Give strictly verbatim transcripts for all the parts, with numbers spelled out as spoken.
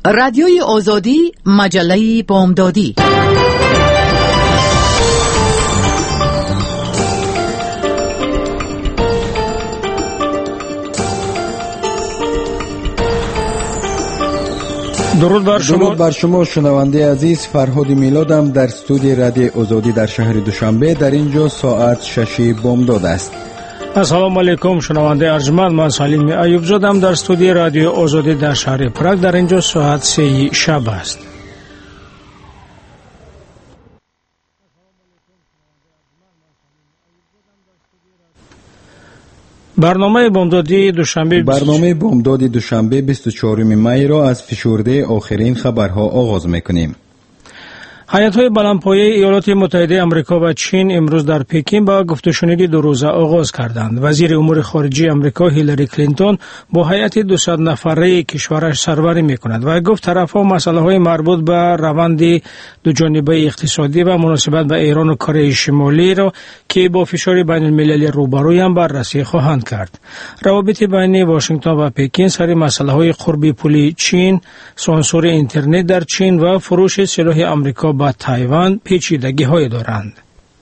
رادیوی آزادی، مجله بامدادی. درود بر شما. درود بر شما شنونده عزیز. فرهاد میلادم در استودیو رادیو آزادی در شهر دوشنبه. در اینجا ساعت شش بامداد است. السلام علیکم شنونده ارجمند، من سلیم ایوب زادم در استودیو رادیو آزادی در شهر پراگ. در اینجا ساعت سه شب است. برنامه بامدادی دوشنبه برنامه بامدادی دوشنبه بیست و چهارم می را از فشرده آخرین خبرها آغاز میکنیم. هیئت‌های بلندپایه ایالات متحده آمریکا و چین امروز در پکین با گفت‌وشنودی دو روزه آغاز کردند. وزیر امور خارجه آمریکا هیلاری کلینتون با هیئت دویست نفره کشورش سروری می‌کند و گفت طرف‌ها مسائل مربوط به روند دوجانبه اقتصادی و مناسبت با ایران و کره شمالی را که با فشار بین‌المللی روبرویند بررسی خواهند کرد. روابط بین واشنگتن و پکین سر مسائل قربی پولی چین، سانسور اینترنت در چین و فروش سلاح آمریکا با تایوان پیچیدگی های دارند.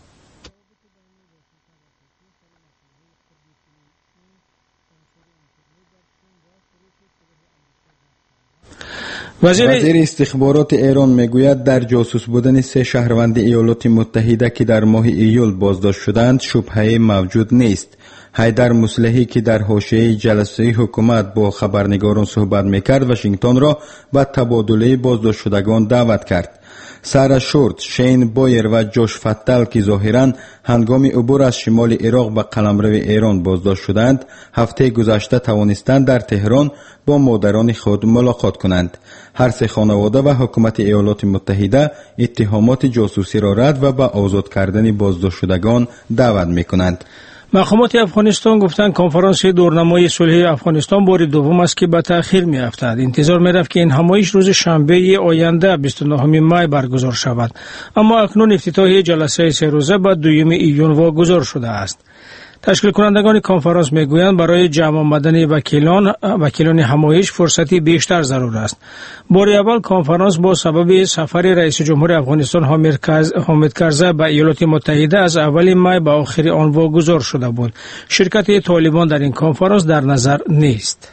وزیر, وزیر استخبارات ایران میگوید در جاسوس بودن سه شهروند ایالات متحده که در ماه ایول بازداشت شدند شبهه موجود نیست. حیدر مصلحی که در حاشیه جلسه حکومت با خبرنگاران صحبت میکرد واشنگتن را به تبادله بازداشت شدگان دعوت کرد. سارا شورت، شین بایر و جوش فتل که ظاهراً هنگام عبور از شمال عراق به قلمرو ایران بازداشت شدند، هفته گذشته توانستند در تهران با مادران خود ملاقات کنند. هر سه خانواده و حکومت ایالات متحده اتهامات جاسوسی را رد و به آزاد کردن بازداشت شدگان دعوت میکنند. مقامات افغانستان گفتند کنفرانس دورنمای صلح افغانستان بار دوم است که به تأخیر می‌افتد. انتظار می‌رفت که این همایش روز شنبه آینده بیست و نهم می برگزار شود، اما اکنون افتتاح جلسه سه روزه به دوم ایون واگذار شده است. تشکیل کنندگان کنفرانس میگویند برای جمع آمدن وکیلان وکیلان همایش فرصتی بیشتر ضرور است. بار اول کنفرانس با سبب سفر رئیس جمهور افغانستان حامد کرزی به ایالات متحده از اول می به آخر آن واگذار شده بود. شرکت طالبان در این کنفرانس در نظر نیست.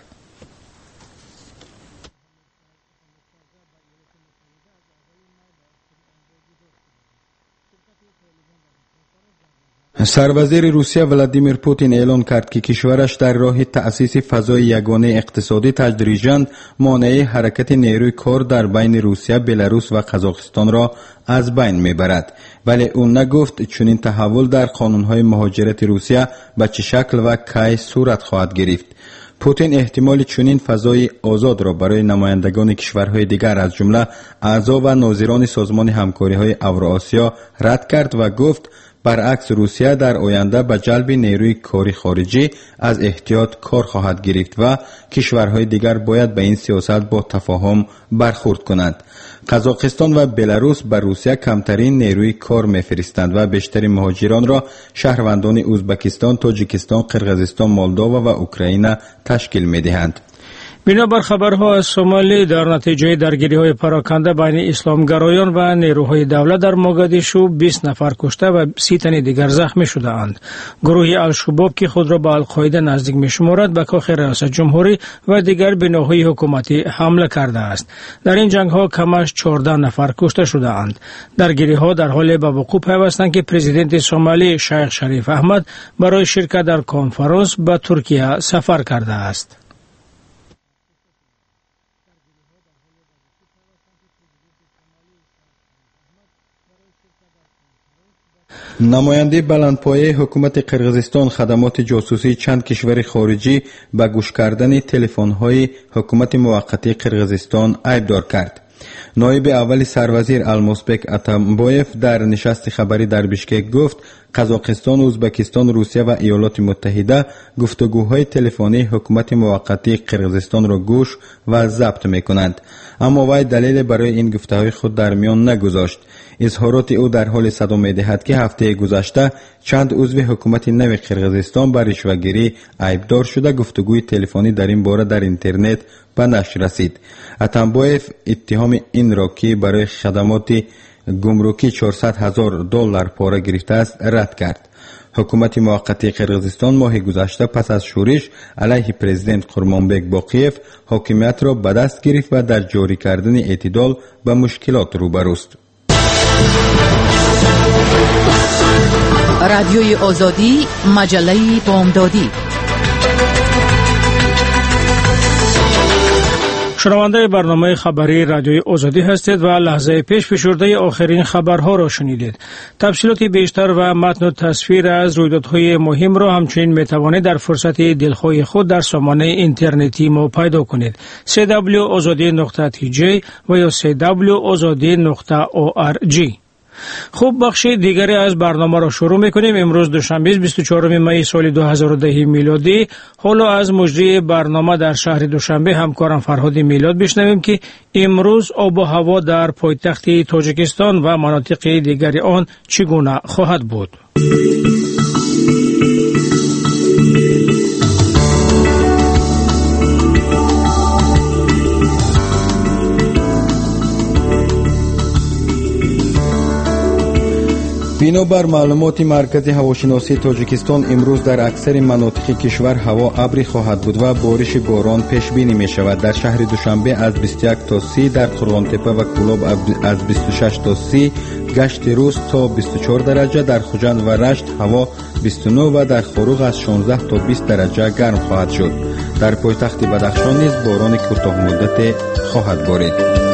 سروزیر روسیه ولادیمیر پوتین اعلان کرد که کشورش در راه تأسیس فضای یگانه اقتصادی تدریجاً مانع حرکت نیروی کار در بین روسیه، بلاروس و قزاقستان را از بین میبرد. ولی او نگفت چنین تحول در قانونهای مهاجرت روسیه به چه شکل و کی صورت خواهد گرفت. پوتین احتمال چنین فضای آزاد را برای نمایندگان کشورهای دیگر از جمله اعضا و ناظران سازمان همکاری‌های اوراسیا رد کرد و گفت برعکس روسیه در آینده به جلب نیروی کاری خارجی از احتیاط کار خواهد گرفت و کشورهای دیگر باید به این سیاست با تفاهم برخورد کنند. قزاقستان و بلاروس به روسیه کمترین نیروی کار میفرستند و بیشتر مهاجران را شهروندان ازبکستان، تاجیکستان، قرقیزستان، مولداوا و اوکراین تشکیل میدهند. بنابر خبرها از سومالی در نتیجه درگیری‌های پراکنده بین اسلامگرایان و نیروهای دولت در موگادیشو بیست نفر کشته و سی تن دیگر زخمی شده‌اند. گروه الشباب که خود را به القاعده نزدیک می‌شمارد به کاخ ریاست جمهوری و دیگر بناهای حکومتی حمله کرده است. در این جنگ‌ها کمش چهارده نفر کشته شده‌اند. درگیری‌ها در حال به وقوع پیوستند که پرزیدنت سومالی شیخ شریف احمد برای شرکت در کنفرانس به ترکیه سفر کرده است. نماینده بلندپایه حکومت قرقیزستان خدمات جاسوسی چند کشور خارجی به گوش کردن تلفن‌های حکومت موقتی قرقیزستان ایبدار کرد. نایب اول سروزیر الموسبک اتمبایف در نشست خبری در بشکک گفت قزاقستان، ازبکستان، روسیه و ایالات متحده گفتگوهای تلفنی حکومت موقتی قرقیزستان را گوش و ضبط میکنند. اما وی دلیل برای این گفته‌های خود در میان نگذاشت. اظهارات او در حال صدا می‌دهد که هفته گذشته چند عضو حکومت نو قرقیزستان بر رشوه‌گیری عیبدار شده گفتگوی تلفنی در این باره در اینترنت به نشر رسید. اتنبایف اتهام این را که برای خدمات گمرکی چهارصد هزار دلار پاره گرفته است رد کرد. حکومت موقتی قرقیزستان ماه گذشته پس از شورش علیه پرزیدنت قرمانبک باقیف حاکمیت را به دست گرفت و در جاری کردن اعتدال به مشکلات روبروست. رادیوی آزادی، مجله بامدادی. شنونده برنامه خبری رادیوی آزادی هستید و لحظه پیش فشرده آخرین خبرها را شنیدید. تفصیلات بیشتر و متن و تصویر از رویدادهای مهم را همچنین میتوانید در فرصت دلخواه خود در سامانه اینترنتی ما پیدا کنید. سی دبلیو آزادی نقطه تی جی و یا سی دبلیو آزادی نقطه او آر جی. خوب، بخش دیگری از برنامه را شروع میکنیم. امروز دوشنبه بیست و چهارم می سال دو هزار و ده میلادی. حالا از مجری برنامه در شهر دوشنبه همکارم فرهاد میلاد بشنویم که امروز آب و هوا در پایتخت تاجیکستان و مناطق دیگری آن چگونه خواهد بود. بنابر معلومات مرکز هواشناسی تاجیکستان امروز در اکثر مناطق کشور هوا ابری خواهد بود و بارش باران پیش بینی می شود. در شهر دوشنبه از بیست و یک تا سی، در قرغانتپه و کولاب از بیست و شش تا سی، گشت روز تا بیست و چهار درجه، در خوجند و رشت هوا بیست و نه و در خروق از شانزده تا بیست درجه گرم خواهد شد. در پایتخت بدخشان نیز باران کوتاه مدت خواهد بارید.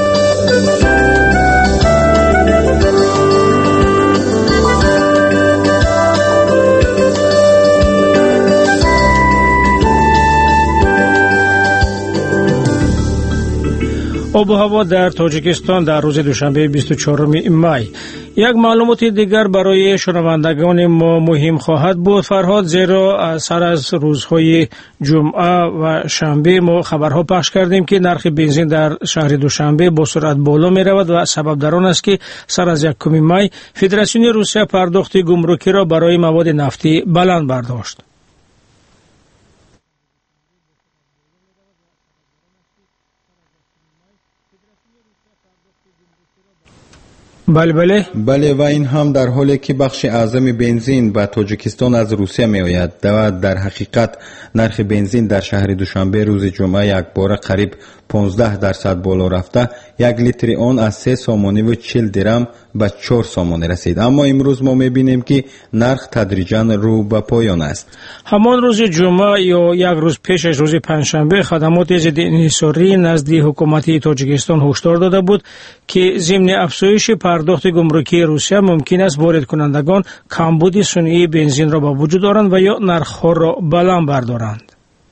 آب و هوا در تاجیکستان در روز دوشنبه بیست و چهارم می. یک معلومات دیگر برای شنوندگان ما مهم خواهد بود فرهاد، زیرا سر از روزهای جمعه و شنبه ما خبرها پخش کردیم که نرخ بنزین در شهر دوشنبه با سرعت بالا می رود و سبب در آن است که سر از یکم می فدراسیون روسیه پرداخت گمرکی را برای مواد نفتی بلند برداشت. بله بله بله و این هم در حالی که بخش اعظم بنزین به تاجیکستان از روسیه می آید و در حقیقت نرخ بنزین در شهر دوشنبه روز جمعه یک بار قریب پانزده درصد بالا رفته، یک لیتر آن از سه سامانه و چهل درم به چهار سامانه رسید. اما امروز ما میبینیم که نرخ تدریجاً رو به پایان است. همان روز جمعه یا یک روز پیش از روز پنجشنبه خدمات ضد انحصاری نزد حکومت تاجیکستان هشدار داده بود که ضمن افزایش پرداخت گمرکی روسیه ممکن است وارد کنندگان کمبود صنعی بنزین را به وجود آورند و یا نرخ‌ها را بلند بردارند.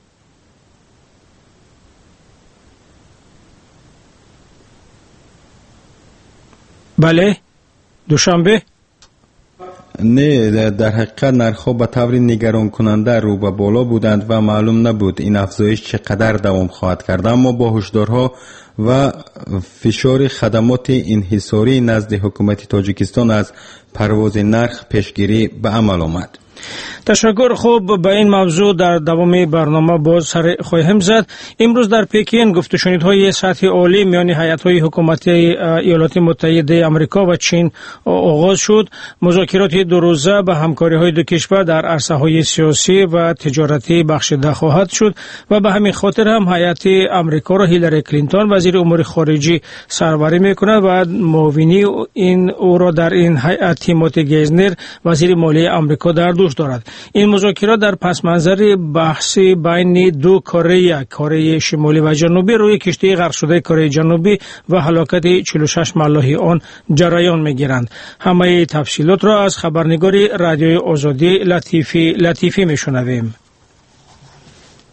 بله دوشنبه نه، در حقیقت نرخ‌ها به طور نگران کننده رو به بالا بودند و معلوم نبود این افزایش چقدر دوام خواهد کرد. اما با هشدارها و فشار خدمات انحصاری نزد حکومت تاجیکستان از پرواز نرخ پیشگیری به عمل آمد. تشکر. خوب، به این موضوع در دوام برنامه باز سر خواهیم زد. امروز در پکین گفت و شنیدهای سطح عالی میان هیئت‌های حکومتی ایالات متحده آمریکا و چین آغاز شد. مذاکرات دو روزه به همکاری‌های دو کشور در عرصه‌های سیاسی و تجارتی بخشیده خواهد شد و به همین خاطر هم هیئت آمریکا را هیلاری کلینتون وزیر امور خارجه سربری می‌کند و معاونی این او را در این هیئت تیموتی گیزنر وزیر مالیه آمریکا در دوش دارد. این مذاکرات در پس منظر بحثی بین دو کره، کره شمالی و جنوبی روی کشتی غرق شده کره جنوبی و هلاکت چهل و شش ملاحی آن جریان میگیرند. همه تفصیلات را از خبرنگار رادیوی آزادی لطیفی لطیفی میشنویم.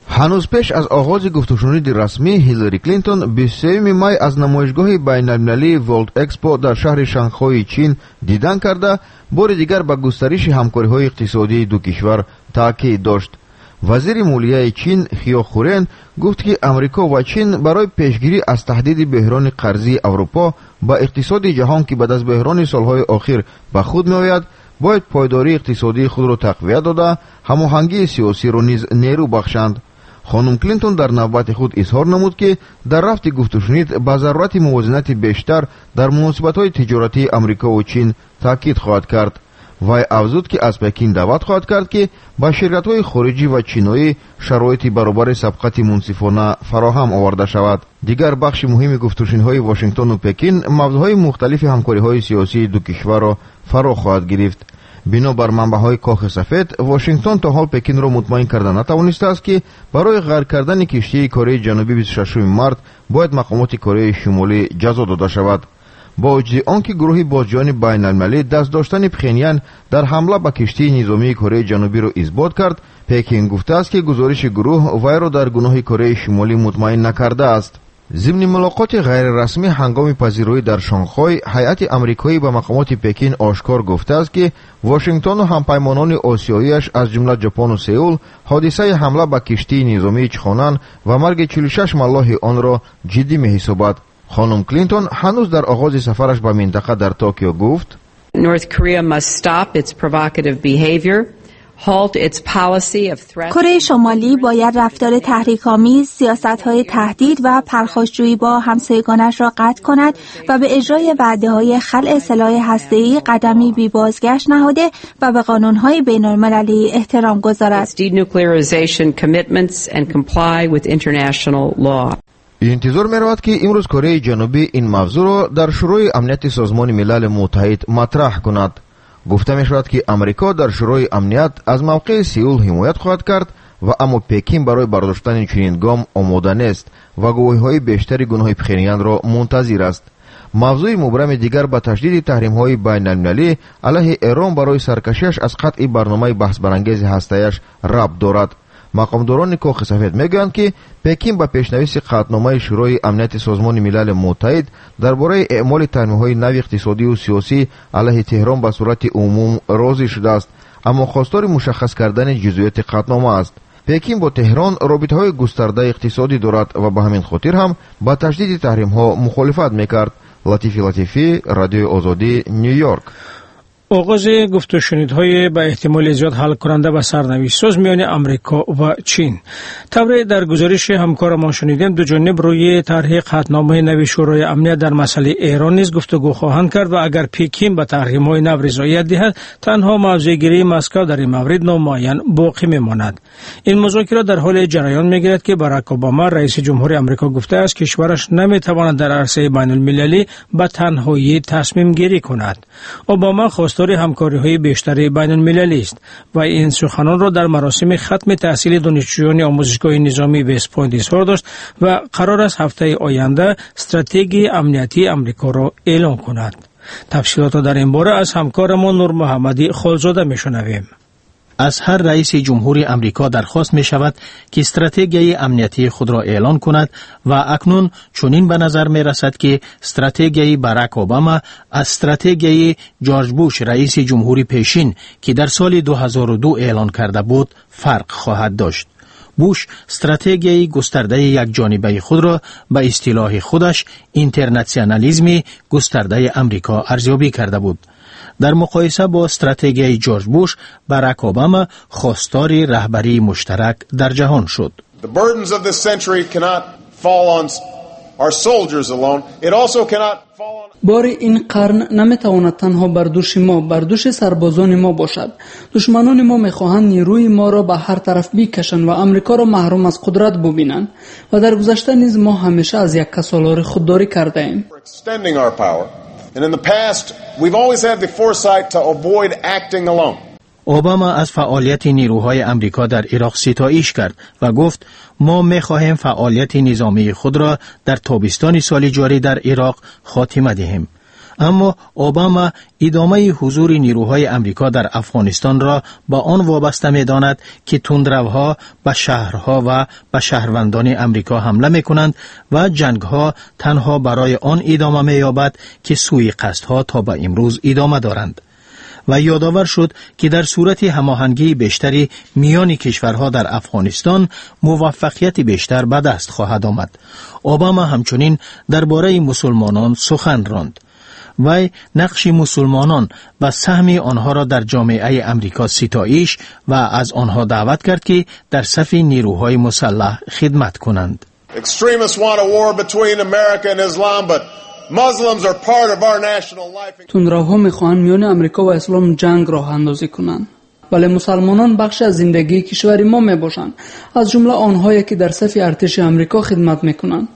هنوز پیش از آغاز گفتگوشنود رسمی، هیلاری کلینتون بیست و سوم می از نمایشگاه بین‌المللی ورلد اکسپو در شهر شانگهای چین دیدن کرده، بار دیگر به گسترش همکاری‌های اقتصادی دو کشور تاکید داشت. وزیر مالیه چین خیو خورن گفت که امریکا و چین برای پیشگیری از تهدید بحران قرضی اروپا با اقتصاد جهان که بعد از بحران سالهای اخیر به خود می‌آید، باید پایداری اقتصادی خود را تقویت داده، هماهنگی سیاسی را نیز نیرو بخشند. خانم کلینتون در نوبت خود اظهار نمود که در رفت گفتگوشنود به ضرورت موازنت بیشتر در مناسبت‌های تجارتی امریکا و چین تاکید خواهد کرد. وی افزود که از پکین دعوت خواهد کرد که با شرکت‌های خارجی و چینایی شرایط برابر سبقت منصفانه فراهم آورده شود. دیگر بخش مهم گفتگوهای واشنگتن و پکین موضوعهای مختلف همکاری‌های سیاسی دو کشور را فرا خواهد گرفت. بنابر منبع‌های کاخ سفید، واشنگتن تا حال پکین را مطمئن کرده نتوانسته است که برای غرق کردن کشتی کره جنوبی بیست و ششم مارس باید مقامات کره شمالی جزا داده شود. با وجود آنکه گروهی بازجویان بین‌المللی دست داشتن پخینیان در حمله به کشتی نظامی کره جنوبی را اثبات کرد، پکین گفته است که گزارش گروه وی را در گناه کره شمالی مطمئن نکرده است. ضمن ملاقات غیر رسمی هنگام پذیرایی در شانگهای، هیئت آمریکایی به مقامات پکین آشکار گفته است که واشنگتن و همپیمانان آسیایی‌اش از جمله ژاپن و سئول حادثه حمله به کشتی نظامی چخانان و مرگ چهل و شش ملاح آن را جدی می‌حسابد. خانم کلینتون هنوز در آغاز سفرش به منطقه در توکیو گفت: North Korea must stop its provocative behavior. کره شمالی باید رفتار تحریک‌آمیز، سیاست‌های تهدید و پرخاشجویی با همسایگانش را قطع کند و به اجرای وعده‌های خلع سلاح هسته‌ای قدمی بی بازگشت نهاده و به قانون‌های بین‌المللی احترام گذارد. انتظار می‌رود که امروز کره جنوبی این موضوع را در شورای امنیت سازمان ملل متحد مطرح کند. گفته می شود که امریکا در شورای امنیت از موقع سئول حمایت خواهد کرد و اما پکین برای برداشتن چنین گام آماده نیست و گواهی‌های بیشتری گناه پخینیان را منتظر است. موضوع مبرم دیگر به تشدید تحریم‌های بین‌المللی علیه ایران برای سرکشیش از قطع برنامه بحث برانگیز هسته‌اش ربط دارد. مقامداران کاخ سفید میگویند که پکین با پیشنویس قطعنامه شورای امنیت سازمان ملل متحد درباره اعمال تحریم‌های نوی اقتصادی و سیاسی علیه تهران به صورت عموم راضی شده است، اما خواستار مشخص کردن جزئیات قطعنامه است. پکین با تهران رابطه‌های گسترده اقتصادی دارد و به همین خاطر هم با تشدید تحریم‌ها مخالفت میکرد. لطیفی لطیفی، رادیو آزادی، نیویورک. آغاز گفتگوشنودهای به احتمال زیاد حل کننده و سرنوشت ساز میان امریکا و چین. طبعا در گزارش همکارمان شنیدیم دو جانب روی طرح قطعنامه نوی شورای امنیت در مسئله ایران نیز گفتگو خواهند کرد و اگر پکین به تحریم‌های نو رضایت دهد، تنها موضع‌گیری مسکو در این مورد نامعین باقی میماند. این مذاکرات در حال جریان میگیرد که باراک اوباما رئیس جمهوری آمریکا گفته است کشورش نمیتواند در عرصه بین‌المللی به تنهایی تصمیم گیری کند. اوباما خواستار همکاری‌های بیشتر بین‌المللی است و این سخنان را در مراسم ختم تحصیل دانشجویان آموزشگاه نظامی وست پوینت اظهار داشت و قرار است هفته آینده استراتژی امنیتی آمریکا را اعلام کند. تفصیلات را در این باره از همکارمان نور محمدی خالزاده میشنویم. از هر رئیس جمهوری امریکا درخواست می شود که استراتژی امنیتی خود را اعلان کند و اکنون چنین به نظر می رسد که استراتژی باراک اوباما از استراتژی جورج بوش رئیس جمهوری پیشین که در سال دو هزار و دو اعلان کرده بود فرق خواهد داشت. بوش استراتژی گسترده یک جانبه خود را به اصطلاح خودش اینترنشنالیسم گسترده امریکا ارزیابی کرده بود. در مقایسه با استراتژی جورج بوش، باراک اوباما خواستار رهبری مشترک در جهان شد. The burdens of this century cannot fall on our soldiers alone. It also cannot fall on بار این قرن نمیتواند تنها بر دوش ما، بر دوش سربازان ما باشد. دشمنان ما میخواهند نیروی ما را به هر طرف بیکشند و امریکا را محروم از قدرت ببینند و در گذشته نیز ما همیشه از یک کسالار خودداری کرده ایم. And in the past, we've always had the foresight to avoid acting alone. اوباما از فعالیت نیروهای امریکا در عراق ستایش کرد و گفت ما می‌خواهیم فعالیت نظامی خود را در تابستان سال جاری در عراق خاتمه دهیم. اما اوباما ادامه حضور نیروهای امریکا در افغانستان را با آن وابسته می داند که تندروها به شهرها و به شهروندان امریکا حمله می کنند و جنگها تنها برای آن ادامه می یابد که سوی قصدها تا به امروز ادامه دارند. و یادآور شد که در صورت هماهنگی بیشتری میان کشورها در افغانستان موفقیت بیشتر به دست خواهد آمد. اوباما همچنین درباره مسلمانان سخن راند. وی نقش مسلمانان و سهم آنها را در جامعه امریکا ستایش و از آنها دعوت کرد که در صف نیروهای مسلح خدمت کنند. Extremists want a war between America and Islam, but Muslims are part of our national life. تندروها میخواهند میان امریکا و اسلام جنگ راه اندازی کنند. ولی مسلمانان بخش از زندگی کشور ما میباشند، از جمله آنهایی که در صف ارتش امریکا خدمت میکنند.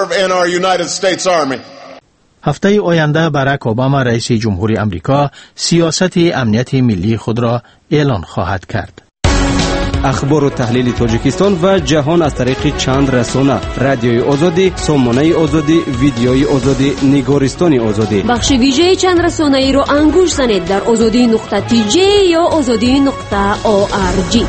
هفته آینده باراک اوباما رئیس جمهوری امریکا سیاست امنیت ملی خود را اعلان خواهد کرد. اخبار و تحلیل تاجیکستان و جهان از طریق چند رسانه: رادیوی آزادی، سامانه آزادی، ویدیوی آزادی، نگارستان آزادی. بخش ویژه چند رسانه ای را انگوش زنید در آزادی نقطه تی جی یا آزادی نقطه او آر جی.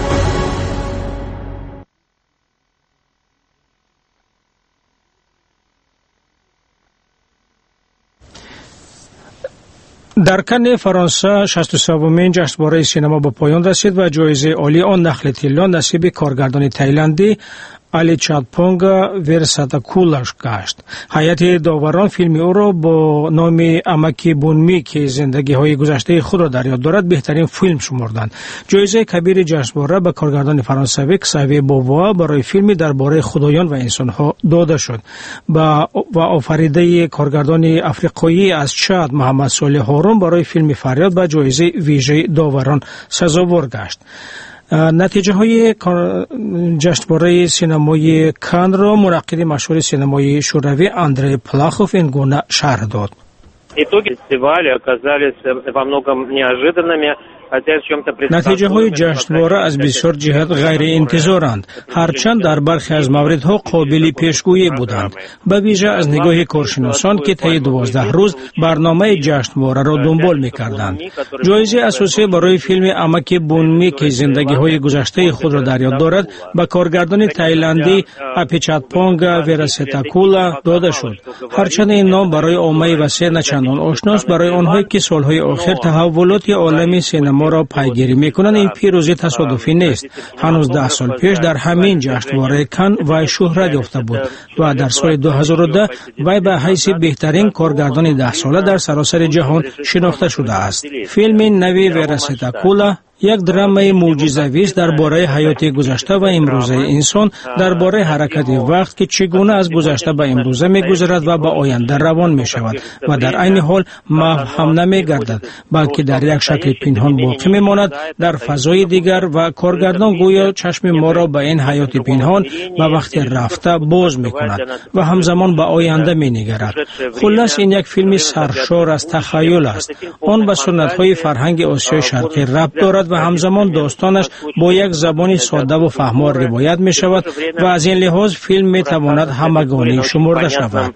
در کن فرانسه شصت و سومین جشنواره سینما به پایان رسید و جایزه عالی آن نخل طلا نصیب کارگردان تایلندی آلیچاتپونگ ورساتاکولاش گشت. هیئت داوران فیلم او را با نام امکی بونمی که زندگی های گذشته خود را در یاد دارد بهترین فیلم شمردند. جایزه کبیر جشنواره به کارگردان فرانسوی کساوی بووا برای فیلمی درباره خدایان و انسان ها داده شد. با و آفریده کارگردان افریقایی از چاد محمد صالح هارون برای فیلم فریاد به جایزه ویژه داوران سزاوار گشت. نتیجه های جشنواره سینمای کان را منعقد مشهور سینمای شوروی اندری پلاخوف این گونه شرح داد. Итоги фестиваля оказались во многом неожиданными. نتیجه های جشنواره از بسیار جهت غیر انتظارند، هرچند در برخی از موردها قابل پیشگویی بودند، به ویژه از نگاه کارشناسان که طی دوازده روز برنامه جشنواره را دنبال می‌کردند. جایزه اساسی برای فیلم امکی بونمی که زندگی های گذشته خود را در یاد دارد به کارگردان تایلندی آلیچاتپونگ ورساتاکولا داده شد. هرچند این نام برای عامه وسیع نچندان آشناست، برای آنهایی که سالهای آخر تحولات عالمی سینما ما را پیگیری میکنند این پیروزی تصادفی نیست. هنوز ده سال پیش در همین جشنواره کان وی شهرت یافته بود و در سال دو هزار و ده وی به حیث بهترین کارگردان ده ساله در سراسر جهان شناخته شده است. فیلم نوی ورساتاکولا یک درام معجزه‌آور است درباره حیات گذشته و امروزه انسان، درباره حرکت وقت که چگونه از گذشته به امروزه می‌گذرد و به آینده روان می‌شود و در عین حال محو هم نمی‌گردد، بلکه در یک شکل پنهان باقی می‌ماند در فضای دیگر و کارگردان گویا چشم ما را به این حیات پنهان و وقتی رفته باز می‌کند و همزمان به آینده می‌نگرد. خلاص این یک فیلم سرشار از تخیل است. آن به سنت‌های فرهنگ آسیای شرقی ربط دارد و همزمان داستانش با یک زبان ساده و فهموار روایت می شود و از این لحاظ فیلم می تواند همگانی شمرده شود.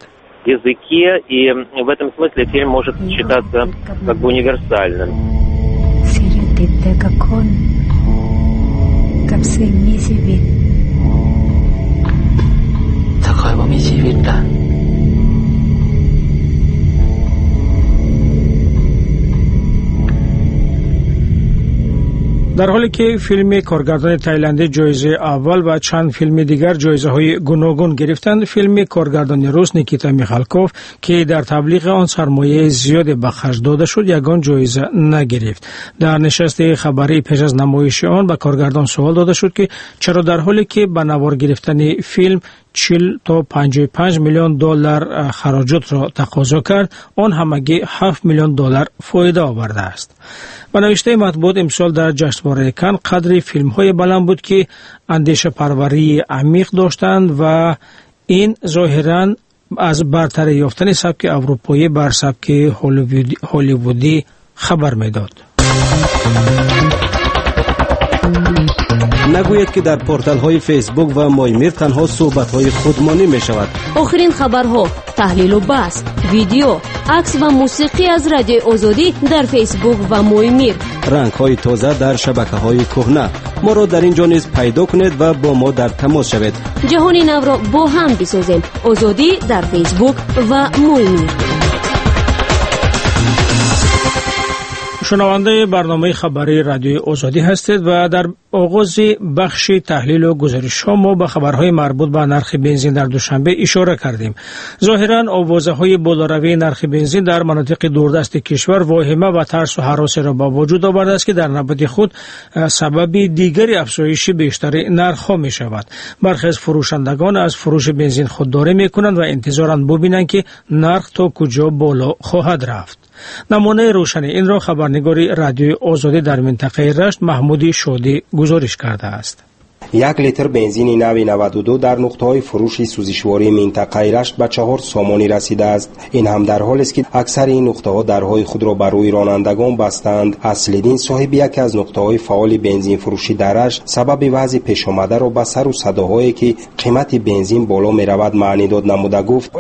در حالی که فیلم کارگردان تایلندی جایزه اول و چند فیلم دیگر جایزه های گوناگون گرفتند، فیلم کارگردان روس نیکیتا میخالکوف که در تبلیغ آن سرمایه زیادی به خرج داده شد یگان جایزه نگرفت. در نشست خبری پیش از نمایش آن به کارگردان سوال داده شد که چرا در حالی که به نوار گرفتن فیلم چهل تا پنجاه و پنج میلیون دلار خراجات را تقاضا کرد، آن همگی هفت میلیون دلار فایده آورده است. به نوشته مطبوعات امسال در جشنواره کان قدری فیلم های بلند بود که اندیشه پروری عمیق داشتند و این ظاهراً از برتری یافتن سبک اروپایی بر سبک هالیوودی خبر میداد. نگویید که در پورتال های فیسبوک و مایمیر تنها صحبت های خودمانی می شود. آخرین خبرها، تحلیل و بحث، ویدیو، عکس و موسیقی از رادیو آزادی در فیسبوک و مایمیر. رنگ های تازه در شبکه های کهنه. ما را در اینجا نیز پیدا کنید و با ما در تماس شوید. جهان نو را با هم بسازیم. آزادی در فیسبوک و مایمیر. شنونده برنامه خبری رادیو آزادی هستید و در آغاز بخش تحلیل و گزارش ها ما به خبرهای مربوط به نرخ بنزین در دوشنبه اشاره کردیم. ظاهرا آوازه های بالاروی نرخ بنزین در مناطق دوردست کشور واهمه و ترس و هراس را با وجود آورده است که در نوبت خود سبب دیگری افزایش بیشتر نرخ ها می شود. برخی از فروشندگان از فروش بنزین خودداری می کنند و انتظارند ببینند که نرخ تا کجا بالا خواهد رفت. نمونه روشن این را خبرنگار رادیو آزادی در منطقه رشت محمودی شادی گزارش کرده است. یک لیتر بنزین نو نود و دو در نقطه‌های فروش سوزشواری منطقه رشت به چهار سامانی رسیده است. این هم در حالی است که اکثر این نقطه‌ها درهای خود را بر روی رانندگان بستند. اصل‌الدین صاحب یکی از نقطه‌های فعال بنزین فروشی در رشت سبب وضع پیش آمده را به سر و صداهایی که قیمت بنزین بالا می‌رود معنی داد نموده گفت.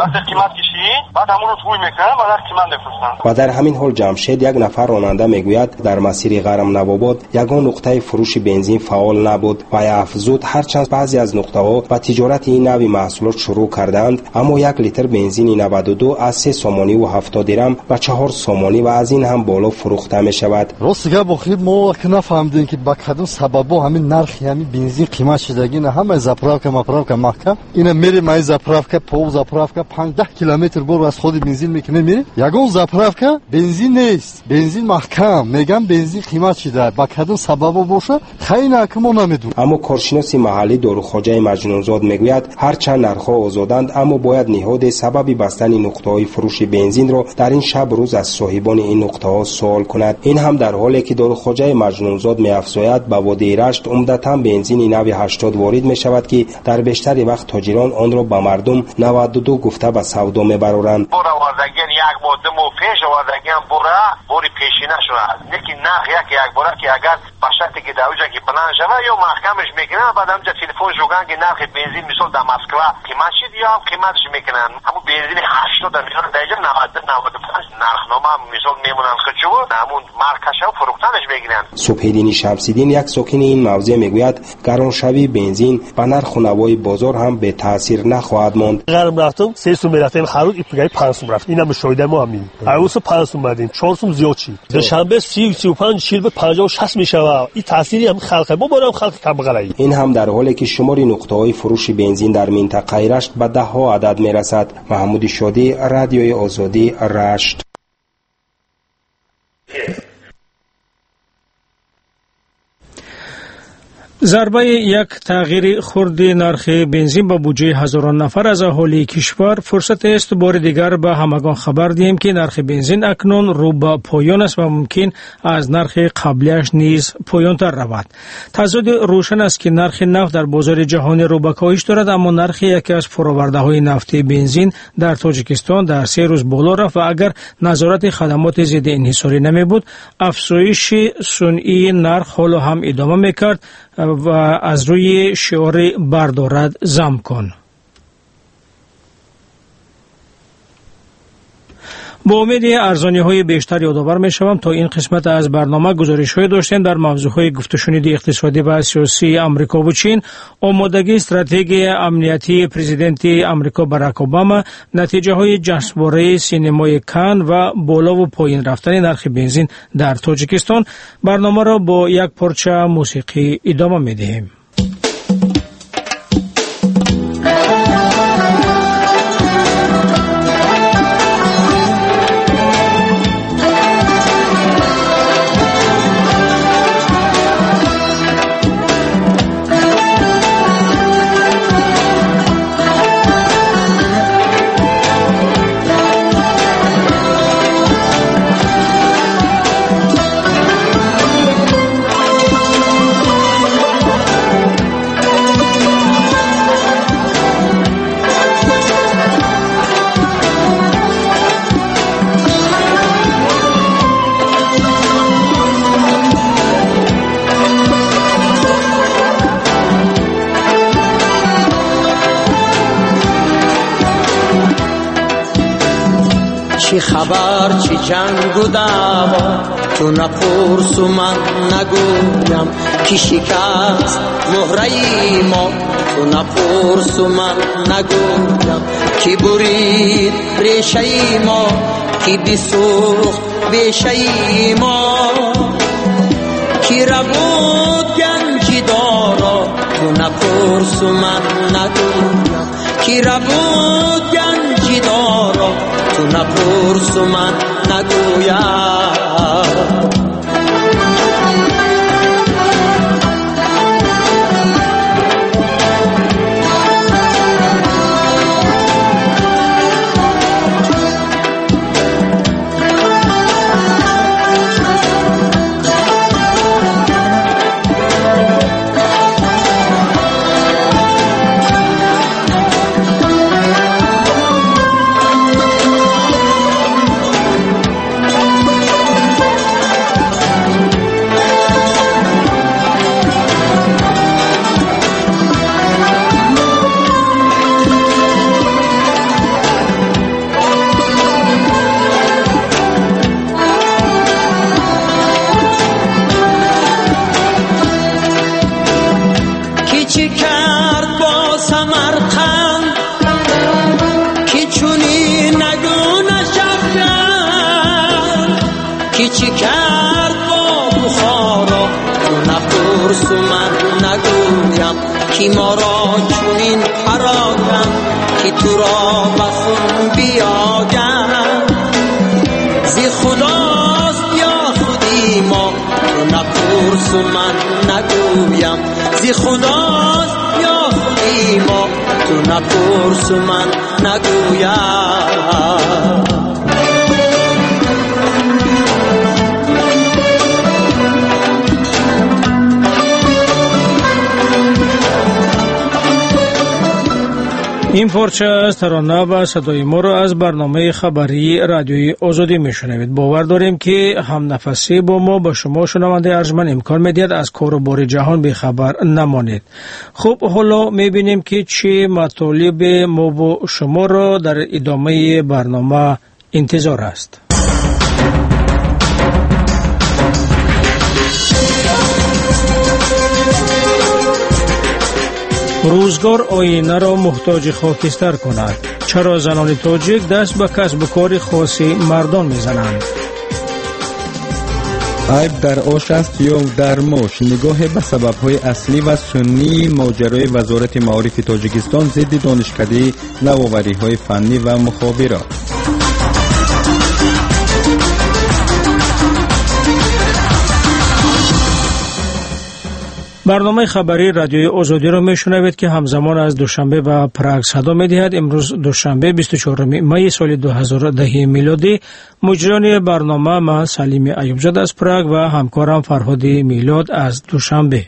و در همین حال جمشید یک نفر راننده میگوید در مسیر غرم نواباد یگان نقطه فروش بنزین فعال نبود و افزود هرچند بعضی از نقطه‌ها با تجارت این نوع محصولات شروع کردند اما یک لیتر بنزین نود و دو از سه سامانی و هفتاد درم به چهار سامانی و از این هم بالا فروخته می شود. راست گپ بخیر ما که نفهمیدیم که با کدوم سببا همین نرخ همین بنزین قیمت شدگی نه همه زاپراوکا ماپراوکا محکم اینا میری مای زاپراوکا پو زاپراوکا پانزده کیلومتر بر از خود بنزین میکنه میری یگان زاپراوکا بنزین نیست بنزین محکم میگم بنزین قیمت شده با کدوم سببا باشه خیلی نکمو نمیدونم. اما کارشناس محلی داروخواجه مجنونزاد میگوید هرچند نرخ‌ها آزادند اما باید نهاد سبب بستن نقطه‌های فروش بنزین را در این شب روز از صاحبان این نقطه‌ها سوال کند. این هم در حالی که داروخواجه مجنونزاد می‌افزاید به وادی رشت عمدتاً بنزین نو هشتاد وارد می‌شود که در بیشتر وقت تاجران آن را به مردم نود و دو گفته به سودا می‌برند. یک ماده مو پیش آوردگی هم بوره بوری پیشینه شده لیکن نرخ یک یک بوره که اگر به شرطی که دوجه که پلان شده یا محکمش میکنن بعد همجا تلفن شوگن که نرخ بنزین مثال در مسکو قیمت شد یا هم قیمتش میکنن همون بنزین هشتاد میشون دیگه نود نود و پنج نرخنامه مثال میمونن خودشو همون مارکش و فروختنش میگیرن. صبحدین شمس‌الدین یک ساکن این موضع میگوید گرانشوی بنزین به نرخ و نوای بازار هم به تاثیر نخواهد ماند. گرم رفتم سه سوم رفتم خرید ابتدای پنج سوم رفت اینم شایده ما همین اوس پنج سوم بدیم چهار سوم زیاد شد دوشنبه سی سی و پنج چهل به پنجاه و شصت میشه این تاثیری هم خلق ما بارم خلق کم بغلایی. این هم در حالی که شمار نقطه‌های فروش بنزین در منطقه رشت به ده ها عدد میرسد. محمود شادی رادیوی آزادی رشت. ضربه یک تغییر خرد نرخ بنزین به بودجه هزاران نفر از اهالی کشور فرصت است بار دیگر به همگان خبر دهیم که نرخ بنزین اکنون رو به پایان است و ممکن از نرخ قبلیش نیز پایان‌تر رود. تضاد روشن است که نرخ نفت در بازار جهانی رو به کاهش دارد اما نرخ یکی از فرآورده‌های نفتی بنزین در تاجیکستان در سه روز بالا رفت و اگر نظارت خدمات ضد انحصاری نمی بود افزایش سنئی نرخ حالا هم ادامه می‌کرد و از روی شعار بردارد زم کن. با امید ارزانی های بیشتر یادآور می شوم تا این قسمت از برنامه گزارش های داشتیم در موضوع های گفت و شنود اقتصادی و سیاسی امریکا و چین، آمادگی استراتژی امنیتی پرزیدنت امریکا باراک اوباما، نتیجه های جشنواره سینمای کن و بالا و پایین رفتن نرخ بنزین در تاجیکستان. برنامه را با یک پارچه موسیقی ادامه می دهیم. چی خبر چی جنگ و دعوا تو نپرس و من نگویم کی شکست مهره ما تو نپرس و من نگویم کی برید ریشه ما کی بسوخت بیشه ما کی ربود گنجی دارا تو نپرس و من نگویم کی ربود گنجی دارا تو نپرس و من نگویم چی کرد با سمرقند کی چونی نگو نشفکن کی چی کرد با بخارا تو نپرس و من نگویم کی ما را چونین پراگن کی تو را بخون بیاگن زی خداست یا خودی ما تو نپرس و من نگویم زی خداست یا خودی ما تو نپرس و من نگویم این پارچه از ترانه و صدای ما را از برنامه خبری رادیوی آزادی میشنوید. باور داریم که هم نفسی با ما با شما شنونده ارجمند امکان میدهد از کار و بار جهان به خبر نمانید. خب حالا میبینیم که چه مطالب ما با شما را در ادامه برنامه انتظار است. روزگار آینه را محتاج خاکستر کند. چرا زنان تاجیک دست به کسب و کار خاصی مردان میزنند؟ عیب در آش است یا در ماش؟ نگاه به سبب‌های اصلی و سنی ماجرای وزارت معارف تاجیکستان ضد دانشکده نوآوری‌های فنی و مخابرات. برنامه خبری رادیوی آزادی را میشنوید که همزمان از دوشنبه و پراگ صدا میدهد. امروز دوشنبه بیست و چهارم می سال دو هزار و ده میلادی. مجریان برنامه من سلیم ایوبزاده از پراگ و همکارم فرهاد میلاد از دوشنبه.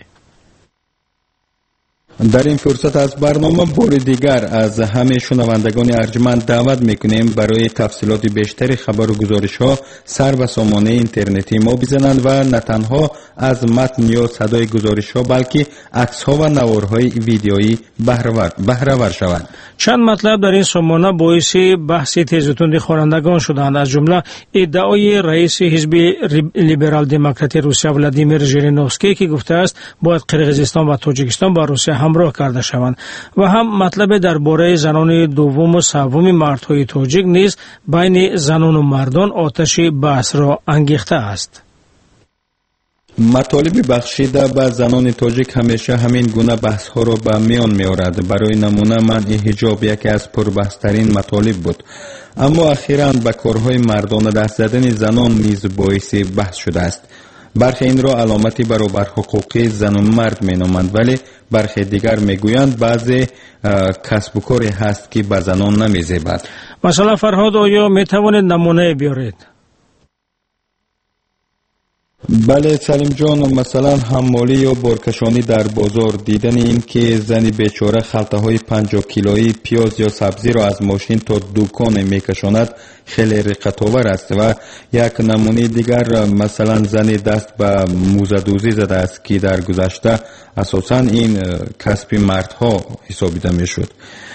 در این فرصت از برنامه بار دیگر از همه شنوندگان ارجمند دعوت میکنیم برای تفصیلات بیشتر خبر و گزارش ها سر و سامانه اینترنتی ما بزنند و نه تنها از متن یا صدای گزارش ها بلکه عکس ها و نوارهای ویدیویی بهره ور شوند. چند مطلب در این سامانه باعث بحث تیز و تند خوانندگان شدند، از جمله ادعای رئیس حزب لیبرال دموکراتی روسیه ولادیمیر ژیرینوفسکی که گفته است باید قرقیزستان و تاجیکستان با روسیه همراه کرده شوند و هم مطلب درباره زنان دوم و سوم مردهای تاجیک نیز بین زنان و مردان آتش بحث را انگیخته است. مطالب بخشیده به زنان تاجیک همیشه همین گونه بحث ها را به میان می آورد. برای نمونه منع حجاب یکی از پربحث‌ترین مطالب بود، اما اخیراً به کارهای مردانه دست زدن زنان نیز باعث بحث شده است. برخی این را علامتی برابر حقوقی زن و مرد می نامند، ولی برخی دیگر می گویند بعضی کسب و کاری هست که به زنان نمی زیبد. مثلا فرهاد، آیا می توانید نمونه بیارید؟ بله سلیم جان، مثلا حمالی یا بارکشانی در بازار، دیدن این که زنی بیچاره خلطه های پنجاه کیلویی پیاز یا سبزی را از ماشین تا دکان میکشاند خیلی رقت‌آور است. و یک نمونه دیگر مثلا زنی دست به موزه دوزی زده است که در گذشته اساساً این کسب مردها حسابیده میشد.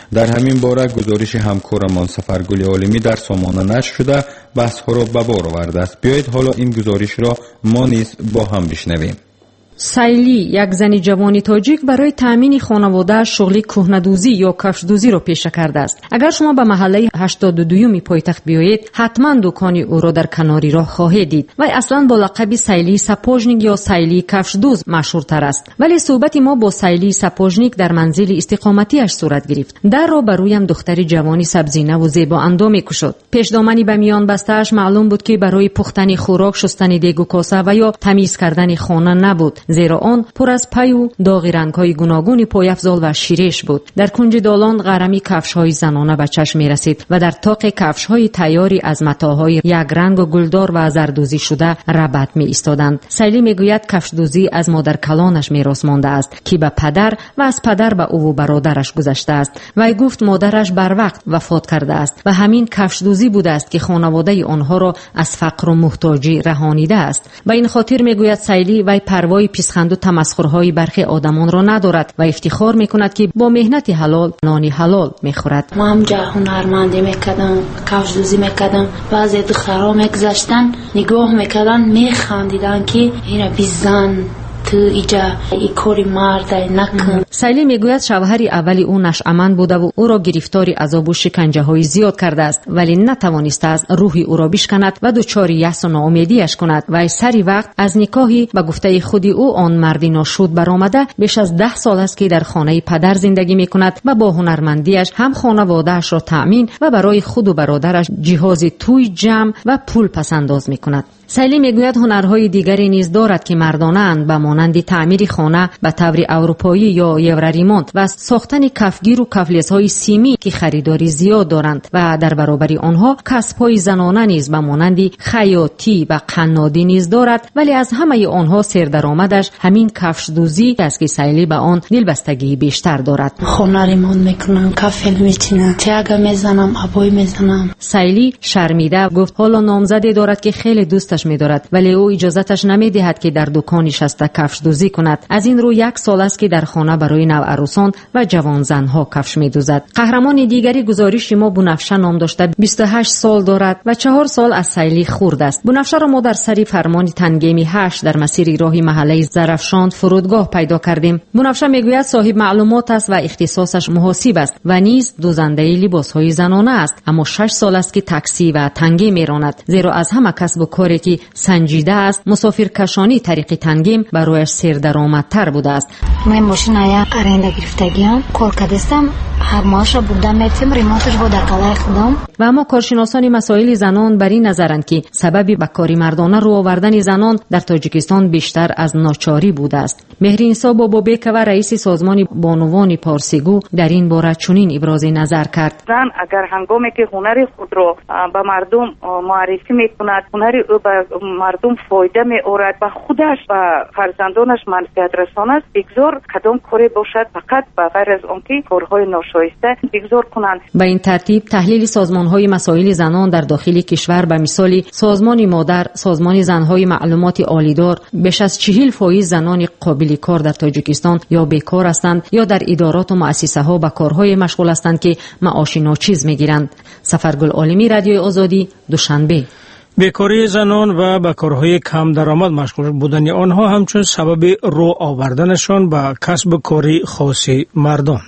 در همین باره گزارش همکارمان سفرگل عالمی در سامانه نشر شده بحث ها را به بار آورده است. بیایید حالا این گزارش را ما نیز با هم بشنویم. سایلی، یک زن جوانی تاجیک، برای تامین خانواده شغل کهنه‌دوزی یا کفش‌دوزی را پیشه کرده است. اگر شما به محله هشتاد و دو پایتخت بیایید، حتما دکان او را در کناری راه خواهید دید. و اصلا با لقب سایلی سپوژنیک یا سایلی کفش‌دوز مشهورتر است. ولی صحبت ما با سایلی سپوژنیک در منزل استقامتیش صورت گرفت. در را بر رویم دختری جوانی سبزینه و زیبا اندام کشید. پیش دامنی به میان بسته‌اش معلوم بود که برای پختن خوراک، شستن دیگ و کاسه و یا تمیز کردن خانه نبود، زیرا آن پر از پی و داغ رنگ‌های گوناگون پایافزال و شیرش بود. در کنج دالان غرمی کفش‌های زنانه به چشم می‌رسید و در طاق کفش‌های تیاری از متاهای یک رنگ و گلدار و زردوزی شده ربط می‌ایستادند. سایلی میگوید کفش‌دوزی از مادر کلانش میراث مانده است که به پدر و از پدر به او و برادرش گذشته است. وی گفت مادرش بر وقت وفات کرده است و همین کفش‌دوزی بوده است که خانواده آنها را از فقر و محتاجی رهانیده است. به این خاطر میگوید سایلی وی پروای پیسخند و تمسخرهای برخی آدمان را ندارد و افتخار میکند که با مهنت حلال نانی حلال میخورد. ما هم جا هنرمندی میکردم، کفش‌دوزی میکردم، بعضی دخترها میگذشتن نگاه میکردن میخندیدن که اینا بیزن تو ایجا ای کاری مرد نکن. سایلی میگوید شوهر اولی او نشأمند بوده و او را گرفتاری عذاب و شکنجه های زیاد کرده است، ولی نتوانسته است روحی او را بشکند و دچار یأس و ناامیدیش کند و سری وقت از نکاحی به گفته خودی او آن مردی ناشود برآمده بیش از ده سال است که در خانه پدر زندگی میکند و با هنرمندیش هم خانواده‌اش را تأمین و برای خود و برادرش جهاز توی جمع و پول پسنداز میکند. سایلی میگوید هنرهای دیگری نیز دارد که مردانه اند، به مانند تعمیر خانه به طور اروپایی یا یوراریمونت و ساختن کفگیر و کفلزهای سیمی که خریداری زیاد دارند و در برابر آنها کسب‌های زنانه نیز به مانند خیاطی و قنادی نیز دارد، ولی از همه آنها سردرآمدش همین کفش‌دوزی است که سایلی به آن دلبستگی بیشتر دارد. هنریمون میکنم، کفل میچینم، تیاگا میزنم، ابوی میزنم. سایلی شرمیده گفت حالا نامزدی دارد که خیلی دوست می‌دارد، ولی او اجازهش نمی‌دهد که در دکانی شسته کفش دوزی کند. از این رو یک سال است که در خانه برای نوعروسان و جوان زنها کفش می‌دوزد. قهرمان دیگری گزارش ما بنفشه نام داشته بیست و هشت سال دارد و چهار سال از سایلی خورد است. بنفشه را ما در سری فرمان تنگیمی هشت در مسیر راه محله زرفشان فرودگاه پیدا کردیم. بنفشه میگوید صاحب معلومات است و اختصاصش محاسب است و نیز دوزنده لباس‌های زنانه است، اما شش سال است که تاکسی و تنگی می‌راند، زیرا از همه کسب و کاری که سنجیده است مسافرکشانی طریق تنگیم برایش سردرآمدتر بوده است. من ماشین ایا ارنده گرفتگیم کار کردم، هر ماشه بودم میتیم ریموتش بود در کلاه خودم. و اما کارشناسان مسائل زنان بر این نظرند که سببی به کاری مردانه رو آوردن زنان در تاجیکستان بیشتر از ناچاری بوده است. مهرینسا بابابک و رئیس سازمان بانوان پارسیگو در این باره چنین ابراز نظر کرد. زن اگر هنگامی که هنر خود را به مردم معرفی میکند، هنر او به مردم فایده می‌آورد و خودش و فرزندانش منفعت رساند، بگذار کدام کاری باشد فقط به غیر از آنکه کارهای ناشایسته بگذار کنند. به این ترتیب تحلیل سازمان‌های مسائل زنان در داخل کشور به مثال سازمان مادر، سازمان زن‌های معلومات عالیدار، بیش از چهل فایز زنان قابل کار در تاجیکستان یا بیکار هستند یا در ادارات و مؤسسه‌ها به کارهای مشغول هستند که معاش ناچیز می‌گیرند. سفرگل عالمی، رادیوی آزادی، دوشنبه. بیکاری زنان و به کارهای کم درآمد مشغول بودن آنها همچون سبب رو آوردنشان به کسب کاری خاص مردان.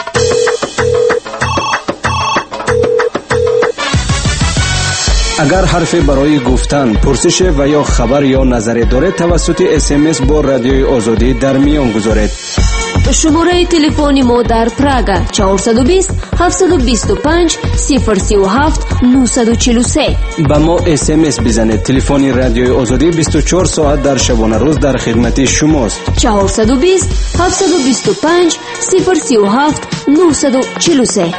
اگر حرفی برای گفتن، پرسش و یا خبر یا نظری دارید توسط اس ام اس با رادیوی آزادی در میان گذارید. شماره تلفن ما در پراگ چهارصد و بیست هفتصد و بیست و پنج صفر سی و هفت نهصد و چهل و سه. با ما اس ام اس بزنید. تلفن رادیوی آزادی بیست و چهار ساعت در شبانه روز در خدمت شماست. چهارصد و بیست هفتصد و بیست و پنج صفر سی و هفت نهصد و چهل و سه.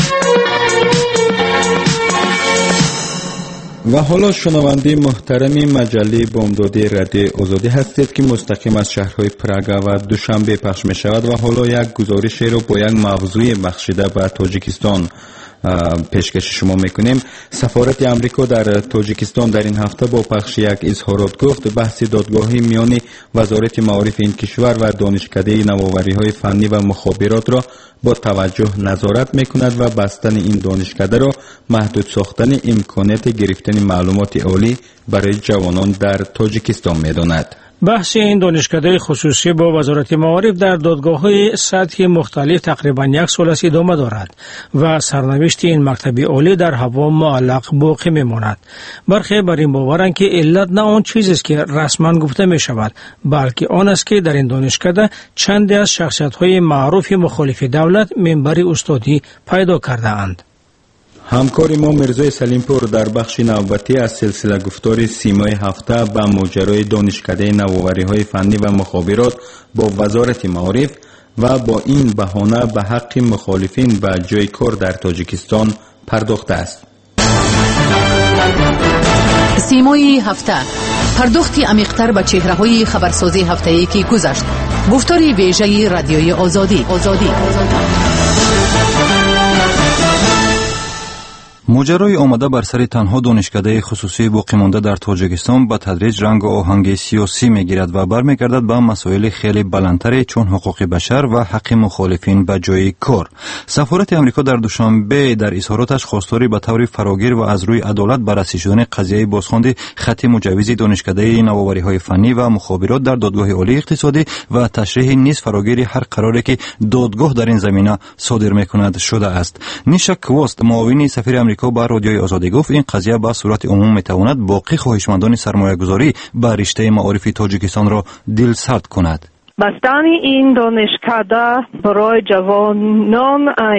و حالا شنونده محترم مجله بامدادی رادیوی آزادی هستید که مستقیم از شهرهای پراگ و دوشنبه پخش می شود و حالا یک گزارش را با یک موضوع بخشیده به تاجیکستان. پیشکش شما میکنیم. سفارت آمریکا در تاجیکستان در این هفته با پخش یک اظهارات گفت بحث دادگاهی میان وزارت معارف این کشور و دانشکده نوآوری‌های فنی و مخابرات را با توجه نظارت میکند و بستن این دانشکده را محدود ساختن امکانات گرفتن معلومات عالی برای جوانان در تاجیکستان میداند. بحث این دانشکده خصوصی با وزارت معارف در دادگاه‌های سطحی مختلف تقریبا یک سال است ادامه دارد و سرنوشت این مکتب عالی در هوا معلق باقی میماند. برخی بر این باورند که علت نه آن چیزی است که رسما گفته می شود، بلکه آن است که در این دانشکده چندی از شخصیت‌های معروف مخالف دولت منبر استادی پیدا کرده اند. همکار ما مرزای سلیمپور در بخش نوبتی از سلسله گفتار سیمای هفته به ماجرای دانشکده نوآوری‌های فنی و مخابرات با وزارت معارف و با این بهانه به حق مخالفین به جای کار در تاجیکستان پرداخته است. سیمای هفته، پرداختی عمیق‌تر به چهره‌های خبرسازی هفته‌ای که گذشت. گفتار ویژه رادیوی آزادی. آزادی. ماجرای آمده بر سر تنها دانشکده خصوصی باقی مانده در تاجیکستان به تدریج رنگ و آهنگ سیاسی میگیرد و برمیگردد به مسائل خیلی بلندتر چون حقوق بشر و حق مخالفین به جای کار. سفارت آمریکا در دوشنبه در اظهاراتش خواستاری به طور فراگیر و از روی عدالت بررسی شدن قضیه بازخواند خط مجوز دانشکده نوآوری‌های فنی و مخابرات در دادگاه عالی اقتصادی و تشریح نیز فراگیر هر قراری که دادگاه در این زمینه صادر میکند شده است. نیشا کواست، معاون سفیر آمریکا با رادیوی آزادی گفت این قضیه به صورت عموم میتواند باقی خواهشمندان سرمایه گذاری به رشته معارف تاجیکستان را دلسرد کند. بستن این دانشکده برای جوانان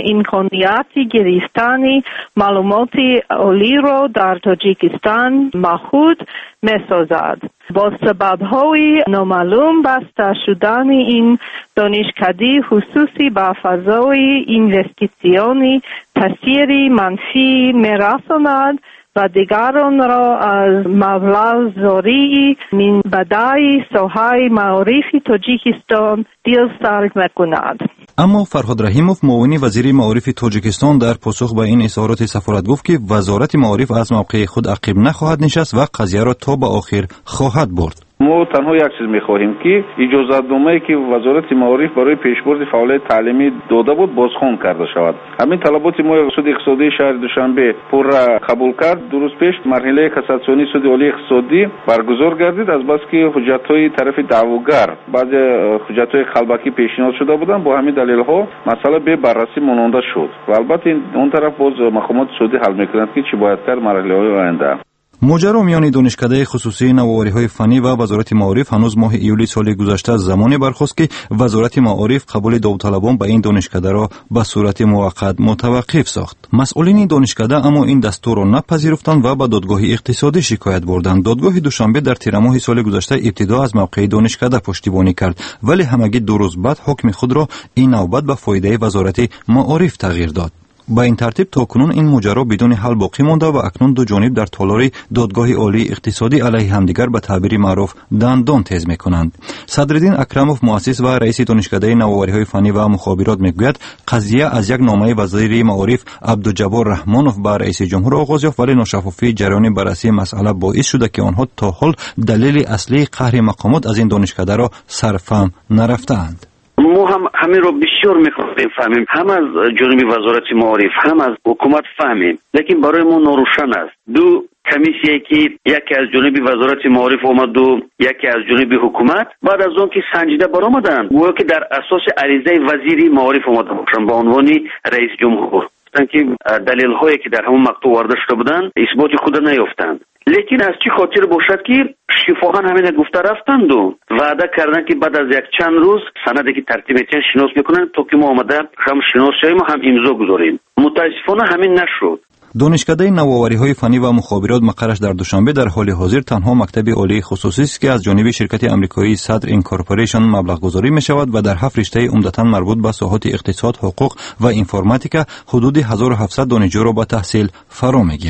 امکانیتی گرفتن معلومات عالی را در تاجیکستان محدود می‌سازد. با سبب‌های نامعلوم بسته شدن این دانشکده خصوصی به فضای اینوستیسیونی تاثیری منفی می‌رساند و دیگران را از مبلغ زاری من بدای ساحه معارف تاجیکستان دلسرد می‌کند. اما فرهاد رحیموف، معاون وزیر معارف تاجیکستان، در پاسخ به این اظهارات سفارت گفت که وزارت معارف از موقع خود عقب نخواهد نشست و قضیه را تا به آخر خواهد برد. ما تنها یک چیز می‌خواهیم که اجازه‌نامه‌ای که وزارت معارف برای پیشبرد فعالیت تعلیمی داده بود بازخوان کرده شود. همین طلبات ما سود اقتصادی شهر دوشنبه پر قبول کرد. درست پیش مرحله کاساسیونی سود عالی اقتصادی برگزار گردید، از بس که حجت‌های طرف دعواگر بعضی حجت‌های قلبکی پیشنهاد شده بودند، با همین دلیل‌ها مسئله به بررسی مانده شد و البته اون طرف باز مقامات سعودی حل می‌کنند که چی باید کرد مرحله‌های آینده. ماجرا میان دانشکده خصوصی نوآوری‌های فنی و وزارت معارف هنوز ماه ایولی سال گذشته زمانی برخاست که وزارت معارف قبول داوطلبان به این دانشکده را به صورت موقت متوقف ساخت. مسئولین دانشکده اما این دستور را نپذیرفتند و به دادگاه اقتصادی شکایت بردند. دادگاه دوشنبه در تیر ماه سال گذشته ابتدا از موقع دانشکده پشتیبانی کرد، ولی همگی دو روز بعد حکم خود را این نوبت به فایده وزارت معارف تغییر داد. با این ترتیب تا کنون این ماجرا بدون حل باقی مانده و اکنون دو جانب در تالار دادگاه عالی اقتصادی علیه همدیگر به تعبیر معروف دندان تیز میکنند. صدرالدین اکرموف، مؤسس و رئیس دانشکده نوآوری‌های فنی و مخابرات، میگوید قضیه از یک نامه وزیر معارف عبدالجبار رحمانوف به رئیس جمهور آغاز یافت، ولی ناشفافی جریان بررسی مسئله باعث شده که آنها تا حال دلیل اصلی قهر مقامات از این دانشکده را سرفهم نرفتند. ما هم همین رو بسیار میخواهیم فهمیم، هم از جانب وزارت معارف هم از حکومت فهمیم، لیکن برای ما ناروشن است. دو کمیسیه که یکی از جانب وزارت معارف آمد و یکی از جانب حکومت، بعد از اون که سنجیده برآمدن گویا که در اساس عریضه وزیر معارف آمده باشن به عنوان رئیس جمهور، که دلیل هایی که در همون مقطع وارد شده بودن اثبات خود نیافتند. لیکن از چی خاطر باشد که شفاهان همین گفته رفتند و وعده کردن که بعد از یک چند روز سندی که ترتیب میتین شناس میکنن تا که ما آمده هم شناس شویم و هم امضا گذاریم. متاسفانه همین نشد. دانشکده نوآوری‌های فنی و مخابرات مقرش در دوشنبه در حال حاضر تنها مکتب عالی خصوصی است که از جانب شرکت آمریکایی صدر اینکورپوریشن مبلغ گذاری می شود و در هفت رشته عمدتاً مربوط به ساحات اقتصاد، حقوق و اینفورماتیکا حدود هزار و هفتصد دانشجو را به تحصیل فرا می‌گیرد.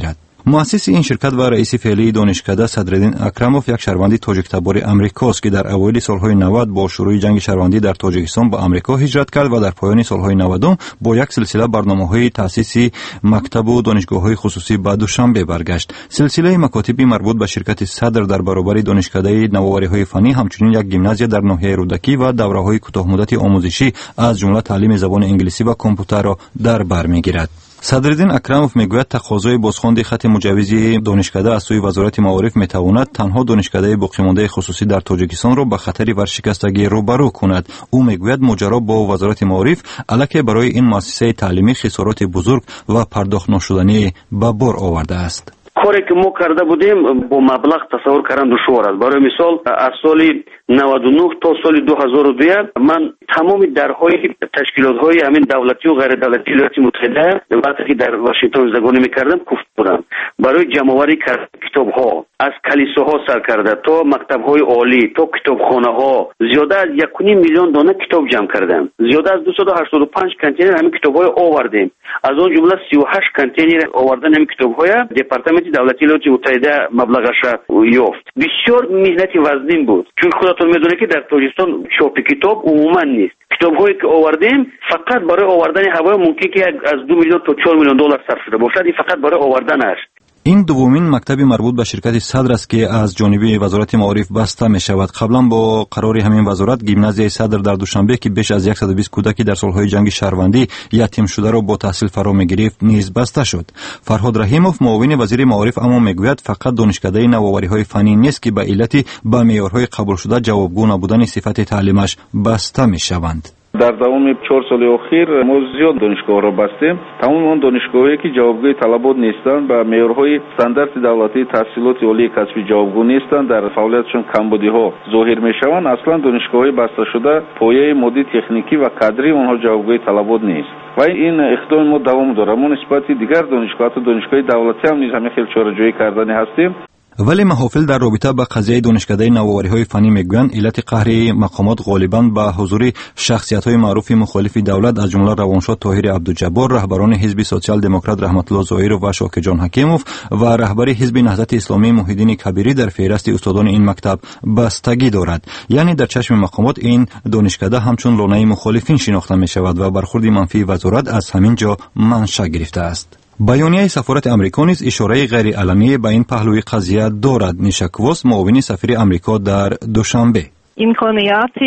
مؤسس این شرکت و رئیس فعلی دانشکده صدرالدین اکرموف یک شهروندی تاجیک تبار امریکاست که در اوایل سالهای نود با شروع جنگ شهروندی در تاجیکستان به امریکا هجرت کرد و در پایان سالهای نود با یک سلسله برنامه‌های تأسیس مکتب و دانشگاه‌های خصوصی به دوشنبه برگشت. سلسله مکاتبی مربوط به شرکت صدر در برابر دانشکده نوآوری‌های فنی همچنین یک گیمنازیا در ناحیه رودکی و دوره‌های کوتاه مدتی آموزشی از جمله تعلیم زبان انگلیسی و کامپیوتر را در بر می‌گیرد. صدرالدین اکرموف میگوید تقاضای بازخواند خط مجوز دانشکده از سوی وزارت معارف میتواند تنها دانشکده باقی مانده خصوصی در تاجیکستان را به خطر ورشکستگی روبرو کند. او میگوید ماجرا با وزارت معارف الکی برای این مؤسسه تعلیمی خسارات بزرگ و پرداخت نشدنی به بار آورده است. کاری که ما کرده بودیم با مبلغ تصور کردن دشوار است. برای مثال از سال نود و نه تا سال دو هزار و دو من تمام درهای تشکیلات‌های همین دولتی و غیر دولتی ایالات متحده وقتی که در واشنگتن زندگانی می‌کردم کوفت بودم. برای جمع‌آوری کتاب‌ها از کلیساها سر کرده تا مکتب‌های عالی تا کتابخانه‌ها زیاده از یک و نیم میلیون دانه کتاب جمع کردم. زیاده از دویست و هشتاد و پنج کانتینر همین کتاب‌های آوردیم. از اون جمله سی و هشت کانتینر آوردن همین کتاب‌های دپارتمان دولتی ایالات متحده مبلغش یافت. بسیار مهنتی وزنین بود. چون خودتون میدونید که در تاجیکستان چاپ کتاب عموما نیست. کتاب‌هایی که آوردیم فقط برای آوردن هوا ممکن که از دو میلیون تا چهار میلیون دلار صرف شده باشد. این فقط برای آوردن است. این دومین مکتب مربوط به شرکت صدر است که از جانب وزارت معارف بسته می شود. قبلا با قرار همین وزارت گیمنازیای صدر در دوشنبه که بیش از صد و بیست کودکی در سالهای جنگ شهروندی یتیم شده را با تحصیل فرا می گرفت نیز بسته شد. فرهاد رحیموف معاون وزیر معارف اما میگوید فقط دانشکده نوآوری‌های فنی نیست که به علت به معیارهای قبول شده جوابگو نبودن صفت تعلیمش بسته می شوند. در دوام چهار سال اخیر ما زیاد دانشگاه را بستیم. تمام اون دانشگاهایی که جوابگوی طلبات نیستند به معیارهای استاندارد دولتی تحصیلات عالی کسبی جوابگو نیستند، در فعالیتشون کمبودی‌ها ظاهر می‌شوند. اصلا دانشگاه‌های بسته شده پایه مادی تکنیکی و کادری اونها جوابگوی طلبات نیست و این اقدام ما دوام داره. ما نسبت دیگر دانشگاه تا دانشگاه دولتی هم نیز همین خیلی چاره‌جویی کردنی هستیم. ولی محافل در رابطه با قضیه دانشکده نوآوری‌های فنی میگویند علت قهر مقامات غالباً به حضور شخصیت‌های معروف مخالف دولت از جمله روانشاه طاهر عبدالجبار، رهبران حزب سوسیال دموکرات رحمت الله ظاهرов و شاکر جان حکیموف و رهبر حزب نهضت اسلامی محی الدین کبیری در فهرست استادان این مکتب بستگی دارد. یعنی در چشم مقامات این دانشکده همچون لانه مخالفین شناخته می‌شود و برخورد منفی وزارت از همین جا منشأ گرفته است. بیانیه سفارت امریکا نیز اشاره غیر علنی به این پهلوی قضیه دارد. نیشکواس معاون سفیر امریکا در دوشنبه امکانیت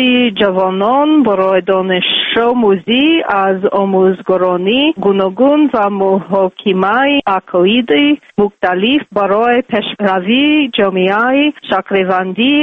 جوانان برای دانش آموزی از آموزگارانی گوناگون و محاکمه عقاید مختلف برای پیشروی جامعه شکل‌دهی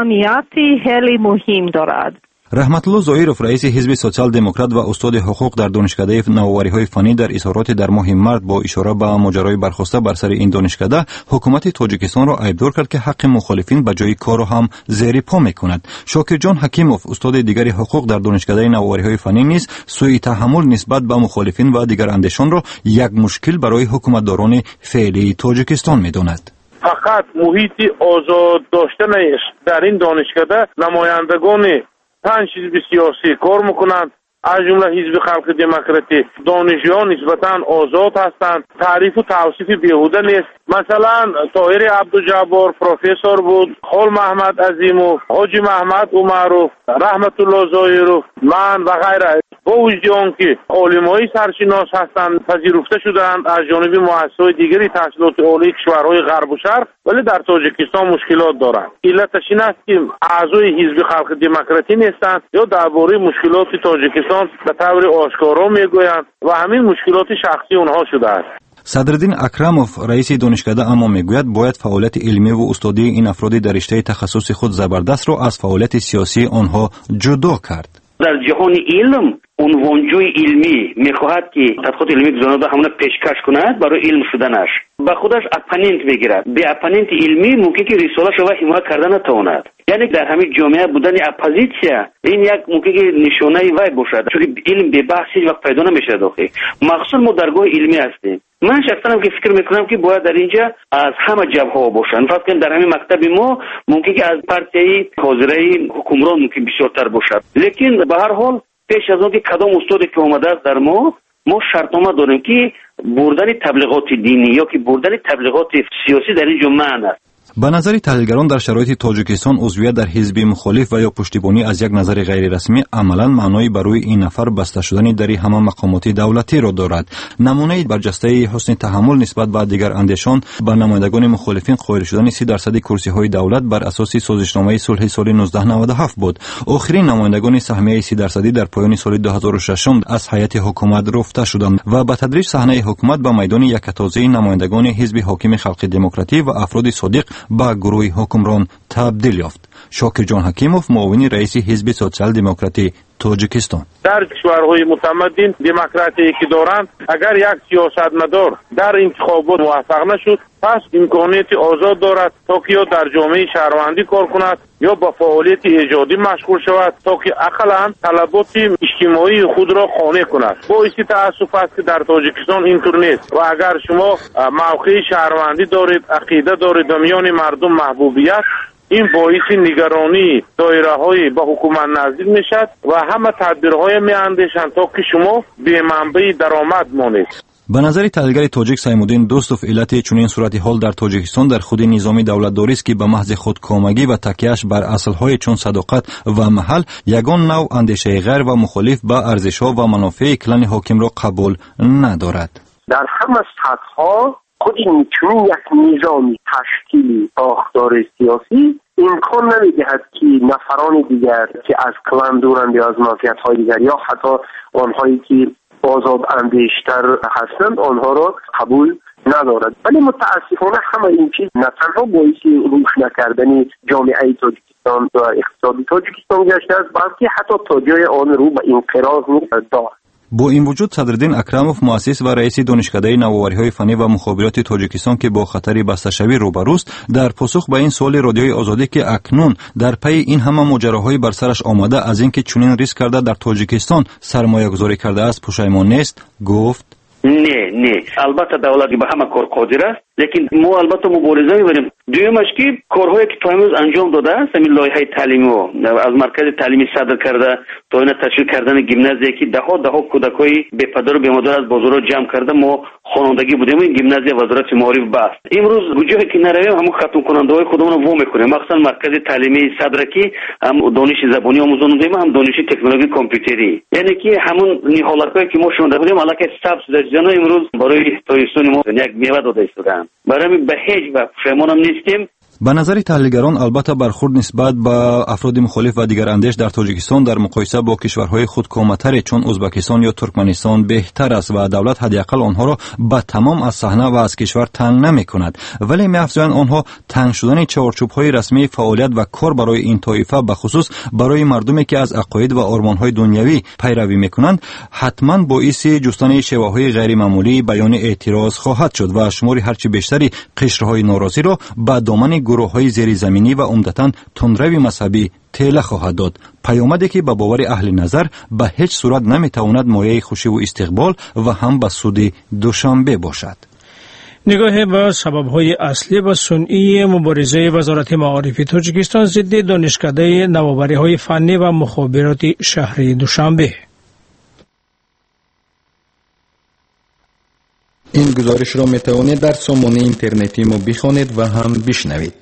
اهمیتی خیلی مهم دارد. رحمت الله ظاهرов رئیس حزب سوسیال دموکرات و استاد حقوق در دانشکده نوآوری‌های فنی در اظهارات در ماه مارس با اشاره به ماجرای برخاسته بر سر این دانشکده حکومت تاجیکستان را عیبدار کرد که حق مخالفین به جای کار را هم زیر پا می‌کند. شاکر جان حکیموف استاد دیگر حقوق در دانشکده نوآوری‌های فنی نیز سوء تحمل نسبت به مخالفین و دیگر اندیشان را یک مشکل برای حکومتداران فعلی تاجیکستان می‌داند. فقط محیط آزاد داشتن در این دانشکده نمایندگان پنج حزب سیاسی کار میکنند، از جمله حزب خلق دموکراتی. دانشجویان نسبتاً آزاد هستند، تعریف و توصیف بیهوده نیست. مثلا طاهر عبدالجبار پروفسور بود، خال محمد عظیموف، حاجی محمد عمرов، رحمت الله ظاهرов، من و غیره با وجود آنکه عالم‌های سرشناس هستند پذیرفته شدند از جانب مؤسسات دیگری تحصیلات عالی کشورهای غرب و شرق، ولی در تاجیکستان مشکلات دارند. علتش این است که اعضای حزب خلق دموکراتی نیستند یا درباره مشکلات تاجیکستان به طور آشکارا میگویند و همین مشکلات شخصی اونها شده است. صدرالدین اکرموف رئیس دانشکده اما میگوید باید فعالیت علمی و استادی این افراد در رشته تخصص خود زبردست را از فعالیت سیاسی آنها جدا کرد. در جهان علم عنوانجوی علمی میخواهد که تحقیقات علمی گذارنده همون پیشکش کند برای علم شدنش، به خودش اپاننت بگیرد. به اپاننت علمی ممکن که رساله شو حمایت کردن نتواند. یعنی در همین جامعه بودن اپوزیسیا این یک ممکن که نشانه وای باشد، چون علم به بحث هیچ وقت پیدا نمیشه داخل. مخصوصا ما درگاه علمی هستیم. من شخصا هم که فکر میکنم که باید در اینجا از همه جبهه ها باشن. فقط در همین مکتب ما ممکن که از پارتی حاضره حکمران ممکن بسیارتر باشد، لیکن به هر حال پیش از آن که کدام استادی که اومده است در ما ما شرطنامه داریم که بردن تبلیغات دینی یا که بردن تبلیغات سیاسی در این جمعه است. به نظر تحلیلگران در شرایط تاجیکستان عضویت در حزب مخالف و یا پشتیبانی از یک نظر غیر رسمی عملاً معنای برای این نفر بسته شدن در همه مقامات دولتی را دارد. نمونه برجسته حسن تحمل نسبت به دیگر اندیشان به نمایندگان مخالفین قائل شدن سی درصد کرسی های دولت بر اساس سازشنامه صلح سال نوزده نود و هفت بود. آخرین نمایندگان سهمیه سی درصدی در پایان سال دو هزار و شش از هیئت حکومت رفته شدند و به تدریج صحنه حکومت به میدان یکتازی نمایندگان حزب حاکم خلق دموکراتی و افراد صادق با گروه حکمران تبدیل یافت. شاکر جان حکیموف معاون رئیس حزب سوسیال دموکراتی تاجیکستان: در کشورهای متمدن دموکراتی که دارند اگر یک سیاستمدار در انتخابات موفق نشد پس امکانیت آزاد دارد تا که یا در جامعه شهروندی کار کند یا با فعالیت ایجادی مشغول شود تا که اقلا طلبات اجتماعی خود را قانع کند. باعث تأسف است که در تاجیکستان اینطور نیست و اگر شما موقع شهروندی دارید، عقیده دارید و میان مردم محبوبیت، این باعث نگرانی دایره های با حکومت نزدیک میشد و همه تدبیرهای می اندیشند تا که شما به منبع درآمد مانید. به نظر تحلیلگر تاجیک سیمودین دوستوف علت چنین صورت حال در تاجیکستان در خود نظام دولتداری است که به محض خودکامگی و تکیه‌اش بر اصل‌های چون صداقت و محل یگان نوع اندیشه غیر و مخالف با ارزش‌ها و منافع کلان حاکم را قبول ندارد. در همه سطح‌ها خود این چون یک نظام تشکیلی ساختار سیاسی امکان نمی‌دهد که نفران دیگر که از کلان دورند یا از موقعیت‌های دیگر یا حتی آنهایی که آزاد اندیشتر هستند آنها را قبول ندارد. ولی متاسفانه همه این چیز نه تنها باعث روش نکردن جامعه تاجیکستان و اقتصاد تاجیکستان گشته است بلکه حتی تا جای آن رو به انقراض دارد. با این وجود صدرالدین اکرموف مؤسس و رئیس دانشکده نوآوری‌های فنی و مخابرات تاجیکستان که با خطر بسته‌شوی روبروست در پاسخ به این سوال رادیوی آزادی که اکنون در پی این همه ماجراهای بر سرش آمده از اینکه چنین ریسک کرده در تاجیکستان سرمایه‌گذاری کرده است پشیمان نیست، گفت نه نه البته دولت به همه کار قادر است لیکن ما البته مبارزه می‌بریم. دویمش که کارهایی که تا امروز انجام داده است همین لایحه تعلیمی و از مرکز تعلیمی صدر کرده تا این تشکیل کردن گیمنازیایی که ده ها ده ها کودکای بی پدر و بی مادر از بازارها جمع کرده ما خوانندگی بودیم این گیمنازی وزارت معارف بست. امروز گوجه‌ای که نرویم همون ختم کننده‌های خودمون رو وا می‌کنیم مخصوصا مرکز تعلیمی صدر که هم دانش زبانی آموزان داریم هم دانش تکنولوژی کامپیوتری یعنی که همون نهالتایی که ما شونده بودیم الکی سبز جنا امروز برای تاجیکستان ما یک میوه داده شدن. برای به هیچ و پشیمانم نیستیم. به نظر تحلیلگران البته برخورد نسبت به افراد مخالف و دیگر اندیش در تاجیکستان در مقایسه با کشورهای خودکامه‌تر چون ازبکستان یا ترکمنستان بهتر است و دولت حداقل آنها را به تمام از صحنه و از کشور تنگ نمی‌کند ولی می‌افزایند آنها تنگ شدن چارچوب‌های رسمی فعالیت و کار برای این طایفه به خصوص برای مردمی که از عقاید و آرمان‌های دنیوی پیروی می‌کنند حتما باعث جستن شیوه‌های غیر معمولی بیان اعتراض خواهد شد و شمار هرچی بیشتری قشرهای ناراضی را به دامن گروه‌های زیرزمینی و عمدتاً تندروی مذهبی تله خواهد داد. پیامدی که به باور اهل نظر به هیچ صورت نمیتواند مایه خوشی و استقبال و هم به سود دوشنبه باشد. نگاه به سبب‌های اصلی و سنئی مبارزه وزارت معارف تاجیکستان ضد دانشکده نوآوری‌های فنی و مخابرات شهری دوشنبه. این گزارش را میتوانید در سامانه اینترنتی ما بخوانید و هم بشنوید.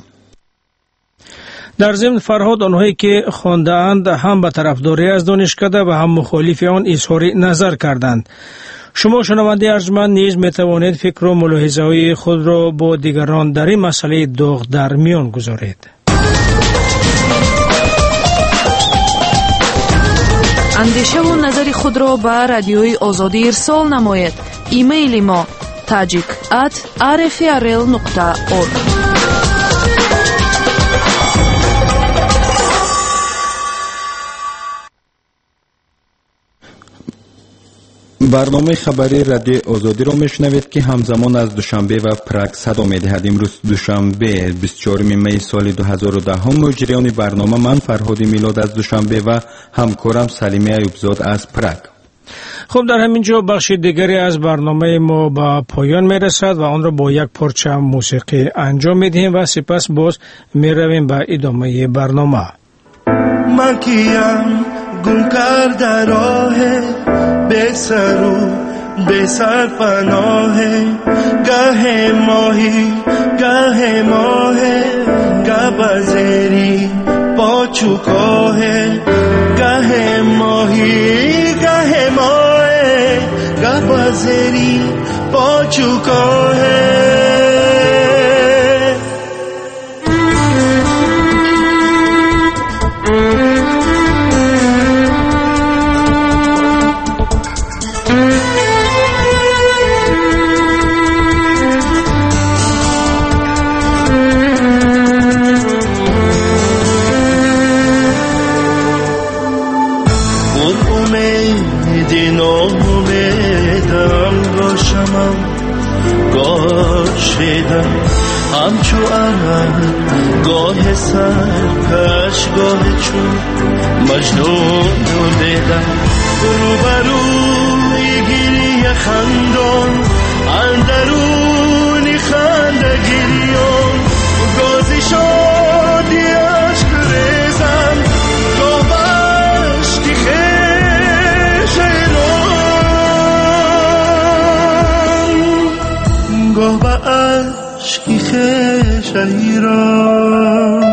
در ضمن فرهاد آنهایی که خوانده‌اند هم به طرفداری از دانشکده و هم مخالف آن اظهار نظر کردند. شما شنونده ارجمند نیز میتوانید فکر و ملاحظه‌های خود را با دیگران در این مسئله داغ در میان گذارید. اندیشه و نظر خود را به رادیوی آزادی ارسال نمایید. ایمیل ما tajik at r f r l dot org. برنامه خبری رادیو آزادی را میشنوید که همزمان از دوشنبه و پراگ صدا میدهد. امروز دوشنبه بیست و چهارم می سال دو هزار و ده مجریان برنامه من فرهاد میلاد از دوشنبه و همکارم سلیمه ایوبزاد از پراگ. خب در همین جا بخش دیگری از برنامه ما به پایان میرسد و آن را با یک پارچه موسیقی انجام میدهیم و سپس باز میرویم به ادامه برنامه. من کیم گم کرده راه به سر و به سر پناه گه ماهی گه ماه گه بزری پاچوکاه گه ماهی گه ماه گه بزری پاچوکاه همچو عرق گاه سرکش گاه چون مجنون دیدم روبروی گیری خندان اندرونی خنده گریان گازی شادی عشق ریزم گاه بشتی خیش ایران گاه بشتی خیش ایران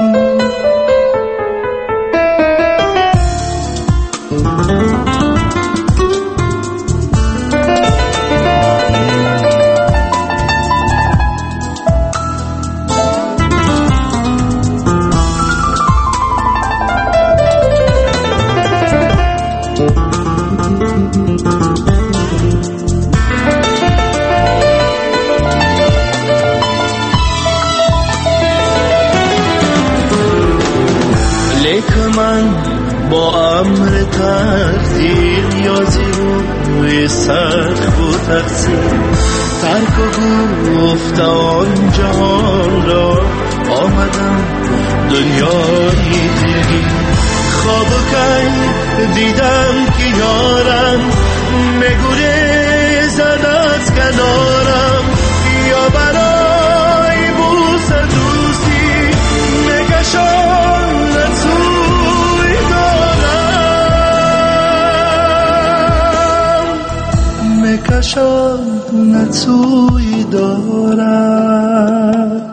با امر تقدیر یازی روی سقف و تقسیم ترک و گفت آن جهان را آمدم دنیای دیگی خواب که دیدم که یارم مگوره زد از کنارم یا برای بوس دوستی مگشان نتوی دارم مگشان نتوی دارم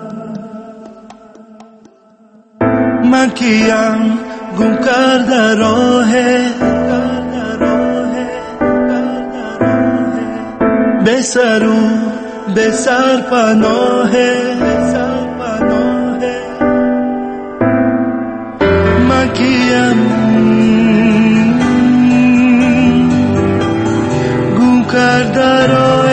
من کیم گم کرده راه به سرو به سر پناه من کیم گم کرده راه.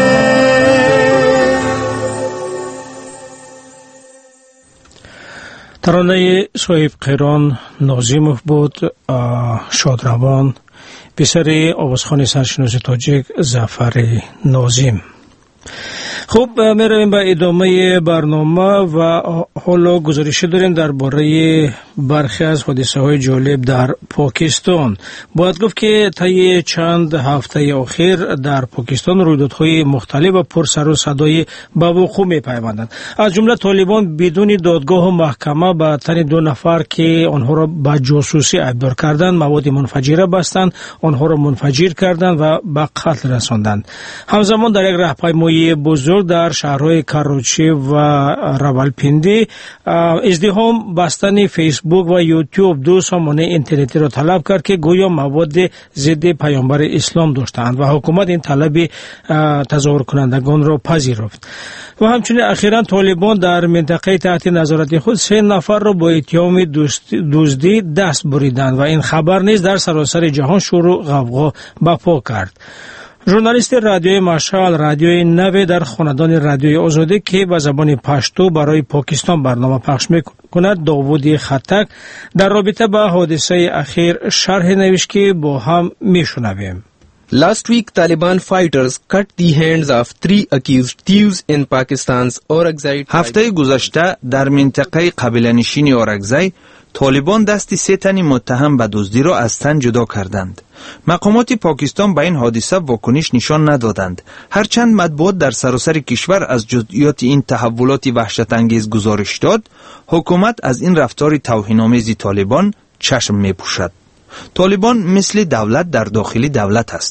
ترانه صاحب قیران ناظیموف بود. شادروان پسر آوازخوان سرشناس تاجیک ظفر ناظیم. خب می رویم به ادامه برنامه و حالا گزارشی داریم درباره برخی از حادثه های جالب در پاکستان. باید گفت که طی چند هفته اخیر در پاکستان رویدادهای مختلف و پر سر و صدای به وقوع می پیوندند. از جمله طالبان بدون دادگاه و محکمه به تن دو نفر که آنها را به جاسوسی ادعا کردند مواد منفجره بستند، آنها را منفجر کردند و به قتل رساندند. همزمان در یک راهپیمایی بزرگ در شهرهای کراچی و راولپیندی ازدحام بستن فیسبوک و یوتیوب دو سامانه اینترنتی را طلب کرد که گویا مواد ضد پیامبر اسلام داشتند و حکومت این طلب تظاهر کنندگان را پذیرفت. و همچنین اخیراً طالبان در منطقه تحت نظارت خود سه نفر را با اتهام دزدی دست بریدند و این خبر نیز در سراسر جهان شور و غوغا برپا کرد. ژورنالیست رادیوی مشعل رادیوی نو در خاندان رادیوی آزادی که به زبان پشتو برای پاکستان برنامه پخش می‌کند داوود خطک در رابطه با حادثه اخیر شرح نوشت که با هم می‌شنویم. Last week, Taliban fighters cut the hands of three accused thieves in Pakistan's Aurangzai. هفته گذشته در منطقه قبیله‌نشین اورگزای طالبان دست سه تن متهم به دزدی را از تن جدا کردند. مقامات پاکستان به این حادثه واکنش نشان ندادند. هرچند مطبوعات در سراسر کشور از جزئیات این تحولات وحشت انگیز گزارش داد، حکومت از این رفتار توهین‌آمیز طالبان چشم می‌پوشد. طالبان مثل دولت در داخل دولت است.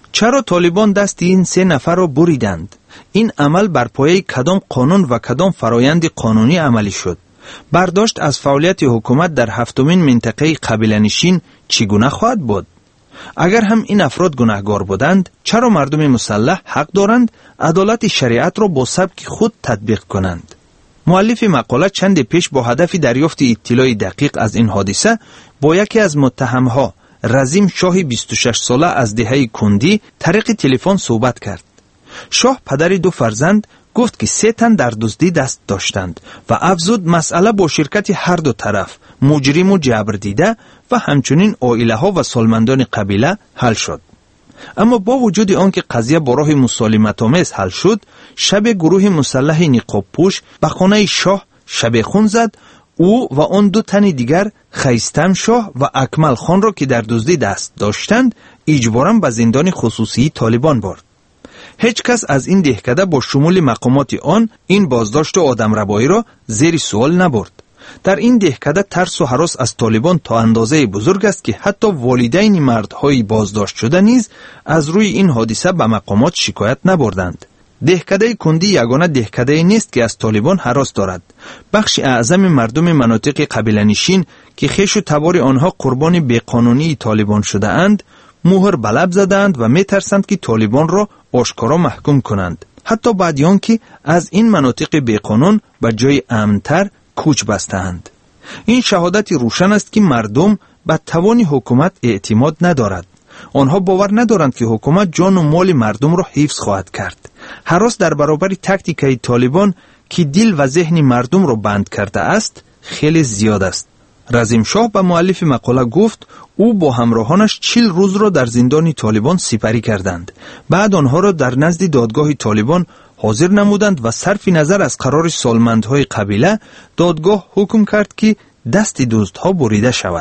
چرا طالبان دست این سه نفر را بریدند؟ این عمل بر پایه کدام قانون و کدام فرایند قانونی عملی شد؟ برداشت از فعالیت حکومت در هفتمین منطقه قبیله‌نشین چگونه خواهد بود؟ اگر هم این افراد گناهکار بودند، چرا مردم مسلح حق دارند عدالت شریعت را با سبک خود تطبیق کنند؟ مؤلف مقاله چند پیش با هدف دریافت اطلاع دقیق از این حادثه با یکی از متهمها، رزیم شاه بیست و شش ساله از دهه کندی، طریق تلفن صحبت کرد. شاه پدر دو فرزند گفت که سه تن در دزدی دست داشتند و افزود مسئله با شرکت هر دو طرف، مجرم و جبر دیده و همچنین عائله ها و سالمندان قبیله حل شد. اما با وجود آنکه قضیه با راه مسالمت آمیز حل شد، شب گروه مسلح نقاب پوش به خانه شاه شب خون زد. او و آن دو تن دیگر، خیستم شاه و اکمل خان را که در دزدی دست داشتند، اجباراً به زندان خصوصی طالبان برد. هیچ کس از این دهکده با شمول مقامات آن این بازداشت و آدمربایی را زیر سوال نبرد. در این دهکده ترس و هراس از طالبان تا اندازه بزرگ است که حتی والدین مردهای بازداشت شده نیز از روی این حادثه به مقامات شکایت نبردند. دهکده کندی یگانه دهکده نیست که از طالبان هراس دارد. بخش اعظم مردم مناطق قبیله نشین که خویش و تبار آنها قربان بیقانونی طالبان شده اند، مهر به لب زدند و می ترسند که طالبان را آشکارا محکوم کنند، حتی بعد آنکه از این مناطق بیقانون به جای امن‌تر کوچ بستند. این شهادت روشن است که مردم به توان حکومت اعتماد ندارد. آنها باور ندارند که حکومت جان و مال مردم را حفظ خواهد کرد. هراس در برابر تاکتیکای طالبان که دل و ذهن مردم را بند کرده است خیلی زیاد است. رزیم شاه به مؤلف مقاله گفت او با همراهانش چهل روز را در زندان طالبان سپری کردند. بعد آنها را در نزد دادگاه طالبان حاضر نمودند و صرف نظر از قرار سالمندهای قبیله، دادگاه حکم کرد که دست دزدها بریده شود.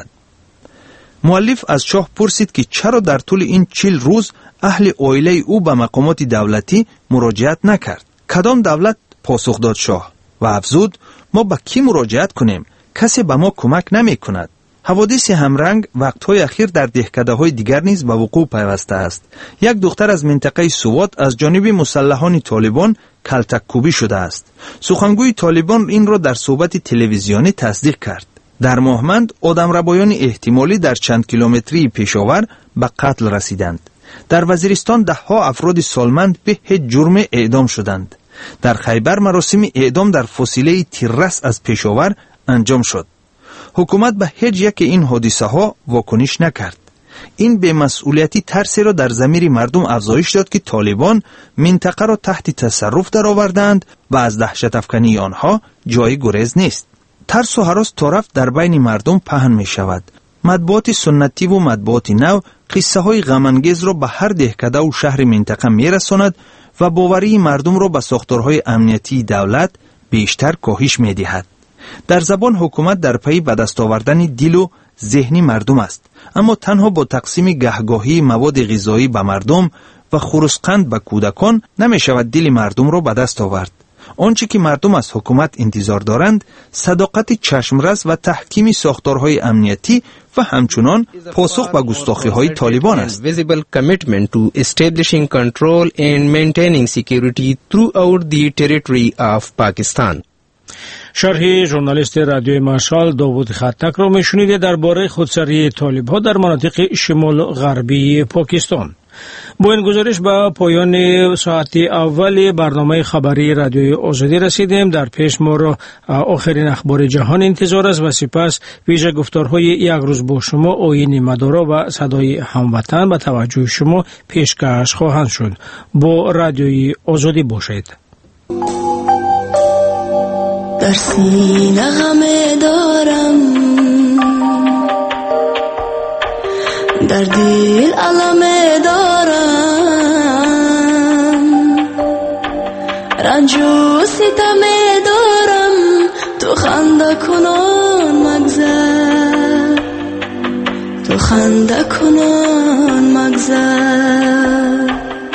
مؤلف از شاه پرسید که چرا در طول این چهل روز اهل عائله او به مقامات دولتی مراجعت نکرد. کدام دولت؟ پاسخ داد شاه و افزود ما به کی مراجعت کنیم؟ کسی به ما کمک نمی کند. حوادث همرنگ وقتهای اخیر در دهکده های دیگر نیز به وقوع پیوسته است. یک دختر از منطقه سوات از جانب مسلحان طالبان کلتک کوبی شده است. سخنگوی طالبان این را در صحبت تلویزیونی تصدیق کرد. در ماهمند آدمربایان احتمالی در چند کیلومتری پیشاور به قتل رسیدند. در وزیرستان ده ها افراد سالمند به هیچ جرم اعدام شدند. در خیبر مراسم اعدام در فاصله تیررس از پیشاور انجام شد. حکومت به هیچ یک این حادثه ها واکنش نکرد. این بی‌مسئولیتی ترسی را در ضمیر مردم افزایش داد که طالبان منطقه را تحت تصرف درآوردند و از دهشت افکنی آنها جای گریز نیست. ترس و هراس تا رفت در بین مردم پهن می شود. مطبوعات سنتی و مطبوعات نو قصه های غم‌انگیز را به هر دهکده و شهر منطقه می رساند و باوری مردم را به ساختارهای امنیتی دولت بیشتر کاهش می دهد. در زبان حکومت در پی به دست آوردن دل و ذهنی مردم است، اما تنها با تقسیم گهگاهی مواد غذایی به مردم و خرسقند به کودکان نمی شود دل مردم را به دست آورد. آنچه که مردم از حکومت انتظار دارند صداقت چشمرس و تحکیم ساختارهای امنیتی و همچنان پاسخ به گستاخی‌های طالبان است. Visible commitment to establishing control and maintaining security throughout the territory of Pakistan. شرح ژورنالیست رادیوی مشال داوود خطک را میشنیده درباره خودسری طالب‌ها در مناطق شمال غربی پاکستان. با این گزارش به پایان ساعت اول برنامه خبری رادیوی آزادی رسیدیم. در پیش ما را آخرین اخبار جهان انتظار است و سپس ویژه گفتارهای یک روز با شما آیین مدارا و صدای هموطن به توجه شما پیشکش خواهند شد. با رادیوی آزادی باشید. در سینه غم دارم، در دل علم دارم، رنج و ستم دارم، تو خنده کنان مگذر، تو خنده کنان مگذر.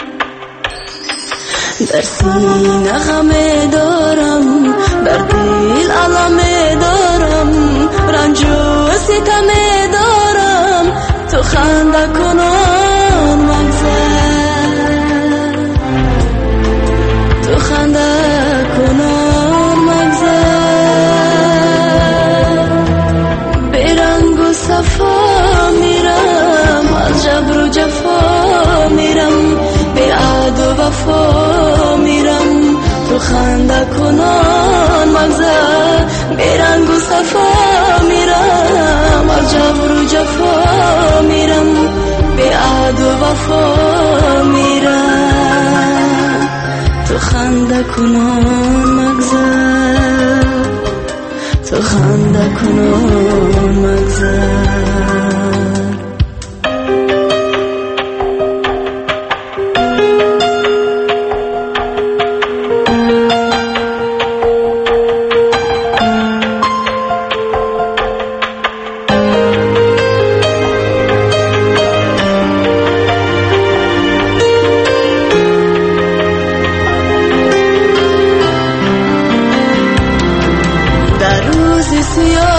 در سینه غم دارم، در دل علم دارم، رنج و ستم دارم، تو خنده کنان مگذر. وفا میرم تو خنده کنان مگذر تو خنده کنان مگذر See you.